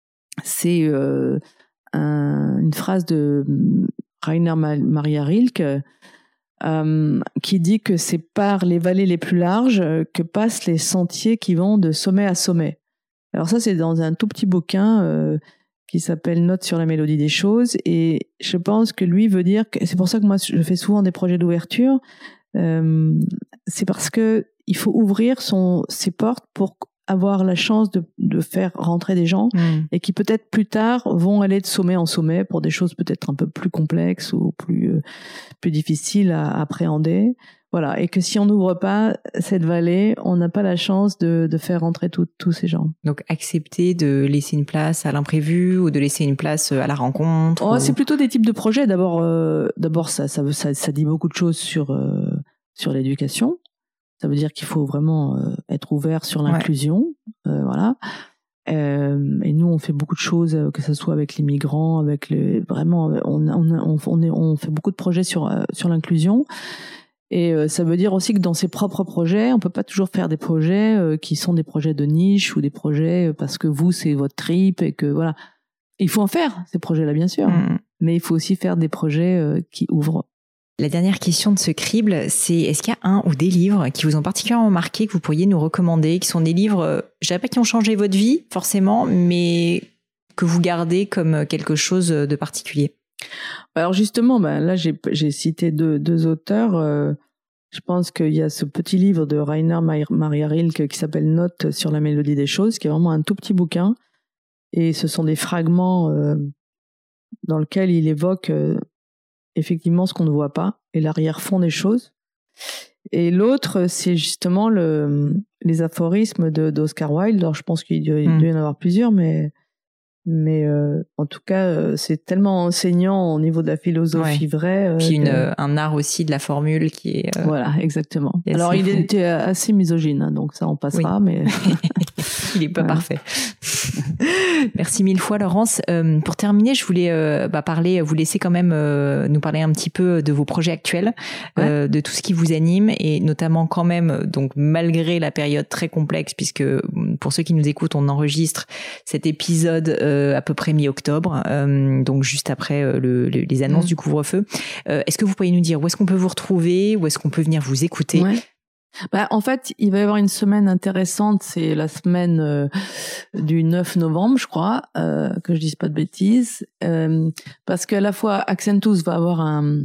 C'est euh, un, une phrase de Rainer Maria Rilke euh, qui dit que c'est par les vallées les plus larges que passent les sentiers qui vont de sommet à sommet. Alors ça, c'est dans un tout petit bouquin euh, qui s'appelle Notes sur la mélodie des choses, et je pense que lui veut dire que c'est pour ça que moi je fais souvent des projets d'ouverture. Euh, c'est parce que il faut ouvrir son ses portes pour avoir la chance de, de faire rentrer des gens mmh. et qui peut-être plus tard vont aller de sommet en sommet pour des choses peut-être un peu plus complexes ou plus euh, plus difficiles à appréhender. Voilà, et que si on n'ouvre pas cette vallée, on n'a pas la chance de, de faire rentrer tous ces gens. Donc accepter de laisser une place à l'imprévu ou de laisser une place à la rencontre. Oh, ou... C'est plutôt des types de projets. D'abord, euh, d'abord ça, ça, ça, ça dit beaucoup de choses sur euh, sur l'éducation. Ça veut dire qu'il faut vraiment euh, être ouvert sur l'inclusion, ouais. euh, voilà. Euh, et nous, on fait beaucoup de choses, que ce soit avec les migrants, avec les vraiment, on on on, on, est, on fait beaucoup de projets sur euh, sur l'inclusion. Et euh, ça veut dire aussi que dans ses propres projets, on peut pas toujours faire des projets euh, qui sont des projets de niche ou des projets parce que vous c'est votre trip et que voilà. Il faut en faire ces projets-là bien sûr, mmh. mais il faut aussi faire des projets euh, qui ouvrent. La dernière question de ce crible, c'est est-ce qu'il y a un ou des livres qui vous ont particulièrement marqué, que vous pourriez nous recommander, qui sont des livres, je dirais pas qui ont changé votre vie forcément, mais que vous gardez comme quelque chose de particulier? Alors justement, ben là j'ai, j'ai cité deux, deux auteurs. Euh, je pense qu'il y a ce petit livre de Rainer Maria Rilke qui s'appelle Notes sur la mélodie des choses, qui est vraiment un tout petit bouquin. Et ce sont des fragments euh, dans lesquels il évoque euh, effectivement ce qu'on ne voit pas et l'arrière-fond des choses. Et l'autre, c'est justement le, les aphorismes de, d'Oscar Wilde. Alors je pense qu'il doit, il doit y en avoir plusieurs, mais... Mais euh, en tout cas, euh, c'est tellement enseignant au niveau de la philosophie ouais. vraie. Euh, Puis une, que... euh, un art aussi de la formule qui est... Euh... Voilà, exactement. Alors, il fou. était assez misogyne, hein, donc ça, on passera, oui. mais... il est pas ouais. parfait. Merci mille fois, Laurence. Euh, pour terminer, je voulais euh, bah, parler, vous laisser quand même euh, nous parler un petit peu de vos projets actuels, ouais. euh, de tout ce qui vous anime, et notamment quand même, donc malgré la période très complexe, puisque pour ceux qui nous écoutent, on enregistre cet épisode euh, à peu près mi-octobre, euh, donc juste après euh, le, le, les annonces mmh. du couvre-feu. Euh, est-ce que vous pourriez nous dire où est-ce qu'on peut vous retrouver, où est-ce qu'on peut venir vous écouter? Ouais. Bah, en fait, il va y avoir une semaine intéressante, c'est la semaine euh, du neuf novembre, je crois, euh, que je dise pas de bêtises, euh, parce qu'à la fois Accentus va avoir un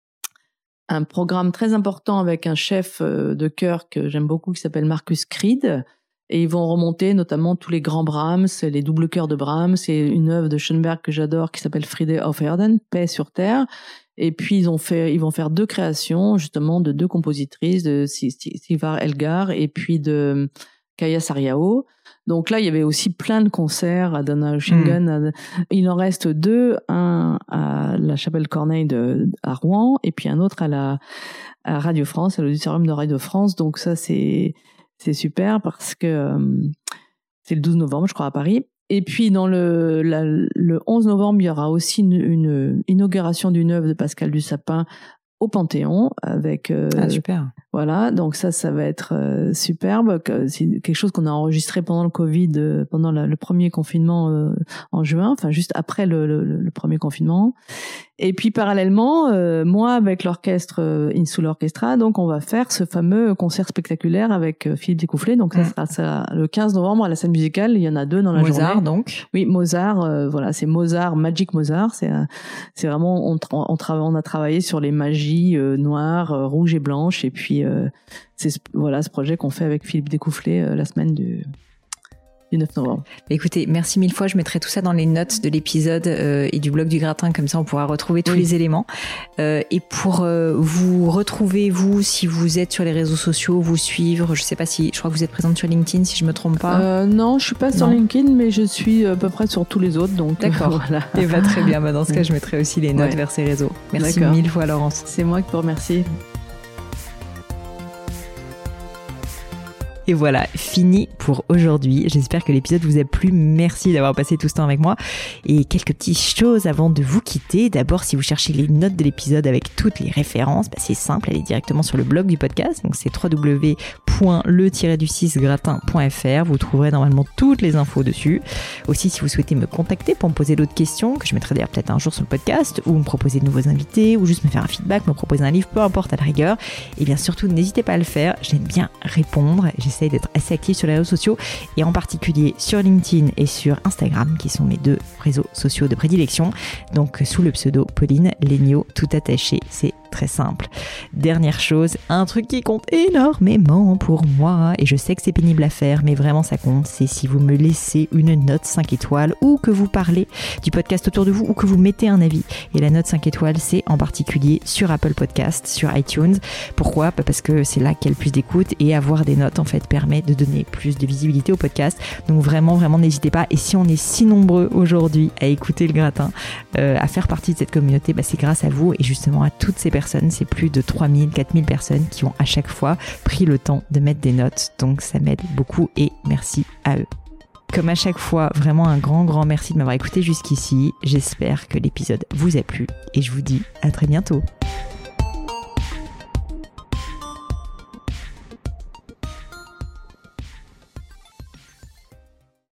un programme très important avec un chef de chœur que j'aime beaucoup qui s'appelle Marcus Creed, et ils vont remonter notamment tous les grands Brahms, les doubles chœurs de Brahms, c'est une œuvre de Schoenberg que j'adore qui s'appelle Friede auf Erden, Paix sur terre. Et puis ils ont fait, ils vont faire deux créations justement de deux compositrices, de Sivar Elgar et puis de Kaya Sariao. Donc là, il y avait aussi plein de concerts à Donaueschingen. Mmh. Il en reste deux, un à la Chapelle Corneille de à Rouen et puis un autre à la à Radio France, à l'auditorium de Radio France. Donc ça, c'est c'est super parce que euh, c'est le douze novembre, je crois, à Paris. Et puis dans le, la, le onze novembre, il y aura aussi une, une inauguration d'une œuvre de Pascal Dussapin au Panthéon avec euh, ah super. Voilà, donc ça ça va être euh, superbe, c'est quelque chose qu'on a enregistré pendant le Covid, euh, pendant la, le premier confinement euh, en juin, enfin juste après le, le, le premier confinement. Et puis parallèlement, euh, moi avec l'orchestre euh, Insul Orchestra, donc on va faire ce fameux concert spectaculaire avec euh, Philippe Découfflet. Donc ça sera ça, le quinze novembre à la scène musicale. Il y en a deux dans la Mozart, journée. Donc. Oui, Mozart. Euh, voilà, c'est Mozart, Magic Mozart. C'est euh, c'est vraiment on, on, tra- on a travaillé sur les magies euh, noires, euh, rouges et blanches. Et puis euh, c'est voilà ce projet qu'on fait avec Philippe Découfflet euh, la semaine du du neuf novembre. Écoutez, merci mille fois. Je mettrai tout ça dans les notes de l'épisode euh, et du blog du gratin, comme ça on pourra retrouver tous oui. les éléments. Euh, et pour euh, vous retrouver, vous, si vous êtes sur les réseaux sociaux, vous suivre, je sais pas si, je crois que vous êtes présente sur LinkedIn, si je me trompe pas. Euh, non, je suis pas non. sur LinkedIn, mais je suis à peu près sur tous les autres. Donc d'accord. Euh, voilà. Et bah très bien. Bah, dans ce cas, je mettrai aussi les notes ouais. vers ces réseaux. Merci d'accord. mille fois, Laurence. C'est moi qui vous remercie. Et voilà, fini pour aujourd'hui. J'espère que l'épisode vous a plu. Merci d'avoir passé tout ce temps avec moi. Et quelques petites choses avant de vous quitter. D'abord, si vous cherchez les notes de l'épisode avec toutes les références, bah c'est simple, allez directement sur le blog du podcast. Donc c'est w w w point le tiret du six gratin point f r. Vous trouverez normalement toutes les infos dessus. Aussi, si vous souhaitez me contacter pour me poser d'autres questions, que je mettrai d'ailleurs peut-être un jour sur le podcast, ou me proposer de nouveaux invités, ou juste me faire un feedback, me proposer un livre, peu importe à la rigueur, et bien surtout n'hésitez pas à le faire. J'aime bien répondre. J'essaye d'être assez active sur les réseaux sociaux, et en particulier sur LinkedIn et sur Instagram, qui sont mes deux réseaux sociaux de prédilection. Donc sous le pseudo Pauline Léniaud, tout attaché. C'est très simple. Dernière chose, un truc qui compte énormément pour moi, et je sais que c'est pénible à faire, mais vraiment ça compte, c'est si vous me laissez une note cinq étoiles, ou que vous parlez du podcast autour de vous, ou que vous mettez un avis. Et la note cinq étoiles, c'est en particulier sur Apple Podcast, sur iTunes. Pourquoi ? Parce que c'est là qu'il y a le plus d'écoute, et avoir des notes en fait permet de donner plus de visibilité au podcast. Donc vraiment, vraiment n'hésitez pas. Et si on est si nombreux aujourd'hui à écouter le gratin, euh, à faire partie de cette communauté, bah, c'est grâce à vous et justement à toutes ces personnes. C'est plus de trois mille, quatre mille personnes qui ont à chaque fois pris le temps de mettre des notes. Donc ça m'aide beaucoup et merci à eux. Comme à chaque fois, vraiment un grand, grand merci de m'avoir écouté jusqu'ici. J'espère que l'épisode vous a plu et je vous dis à très bientôt.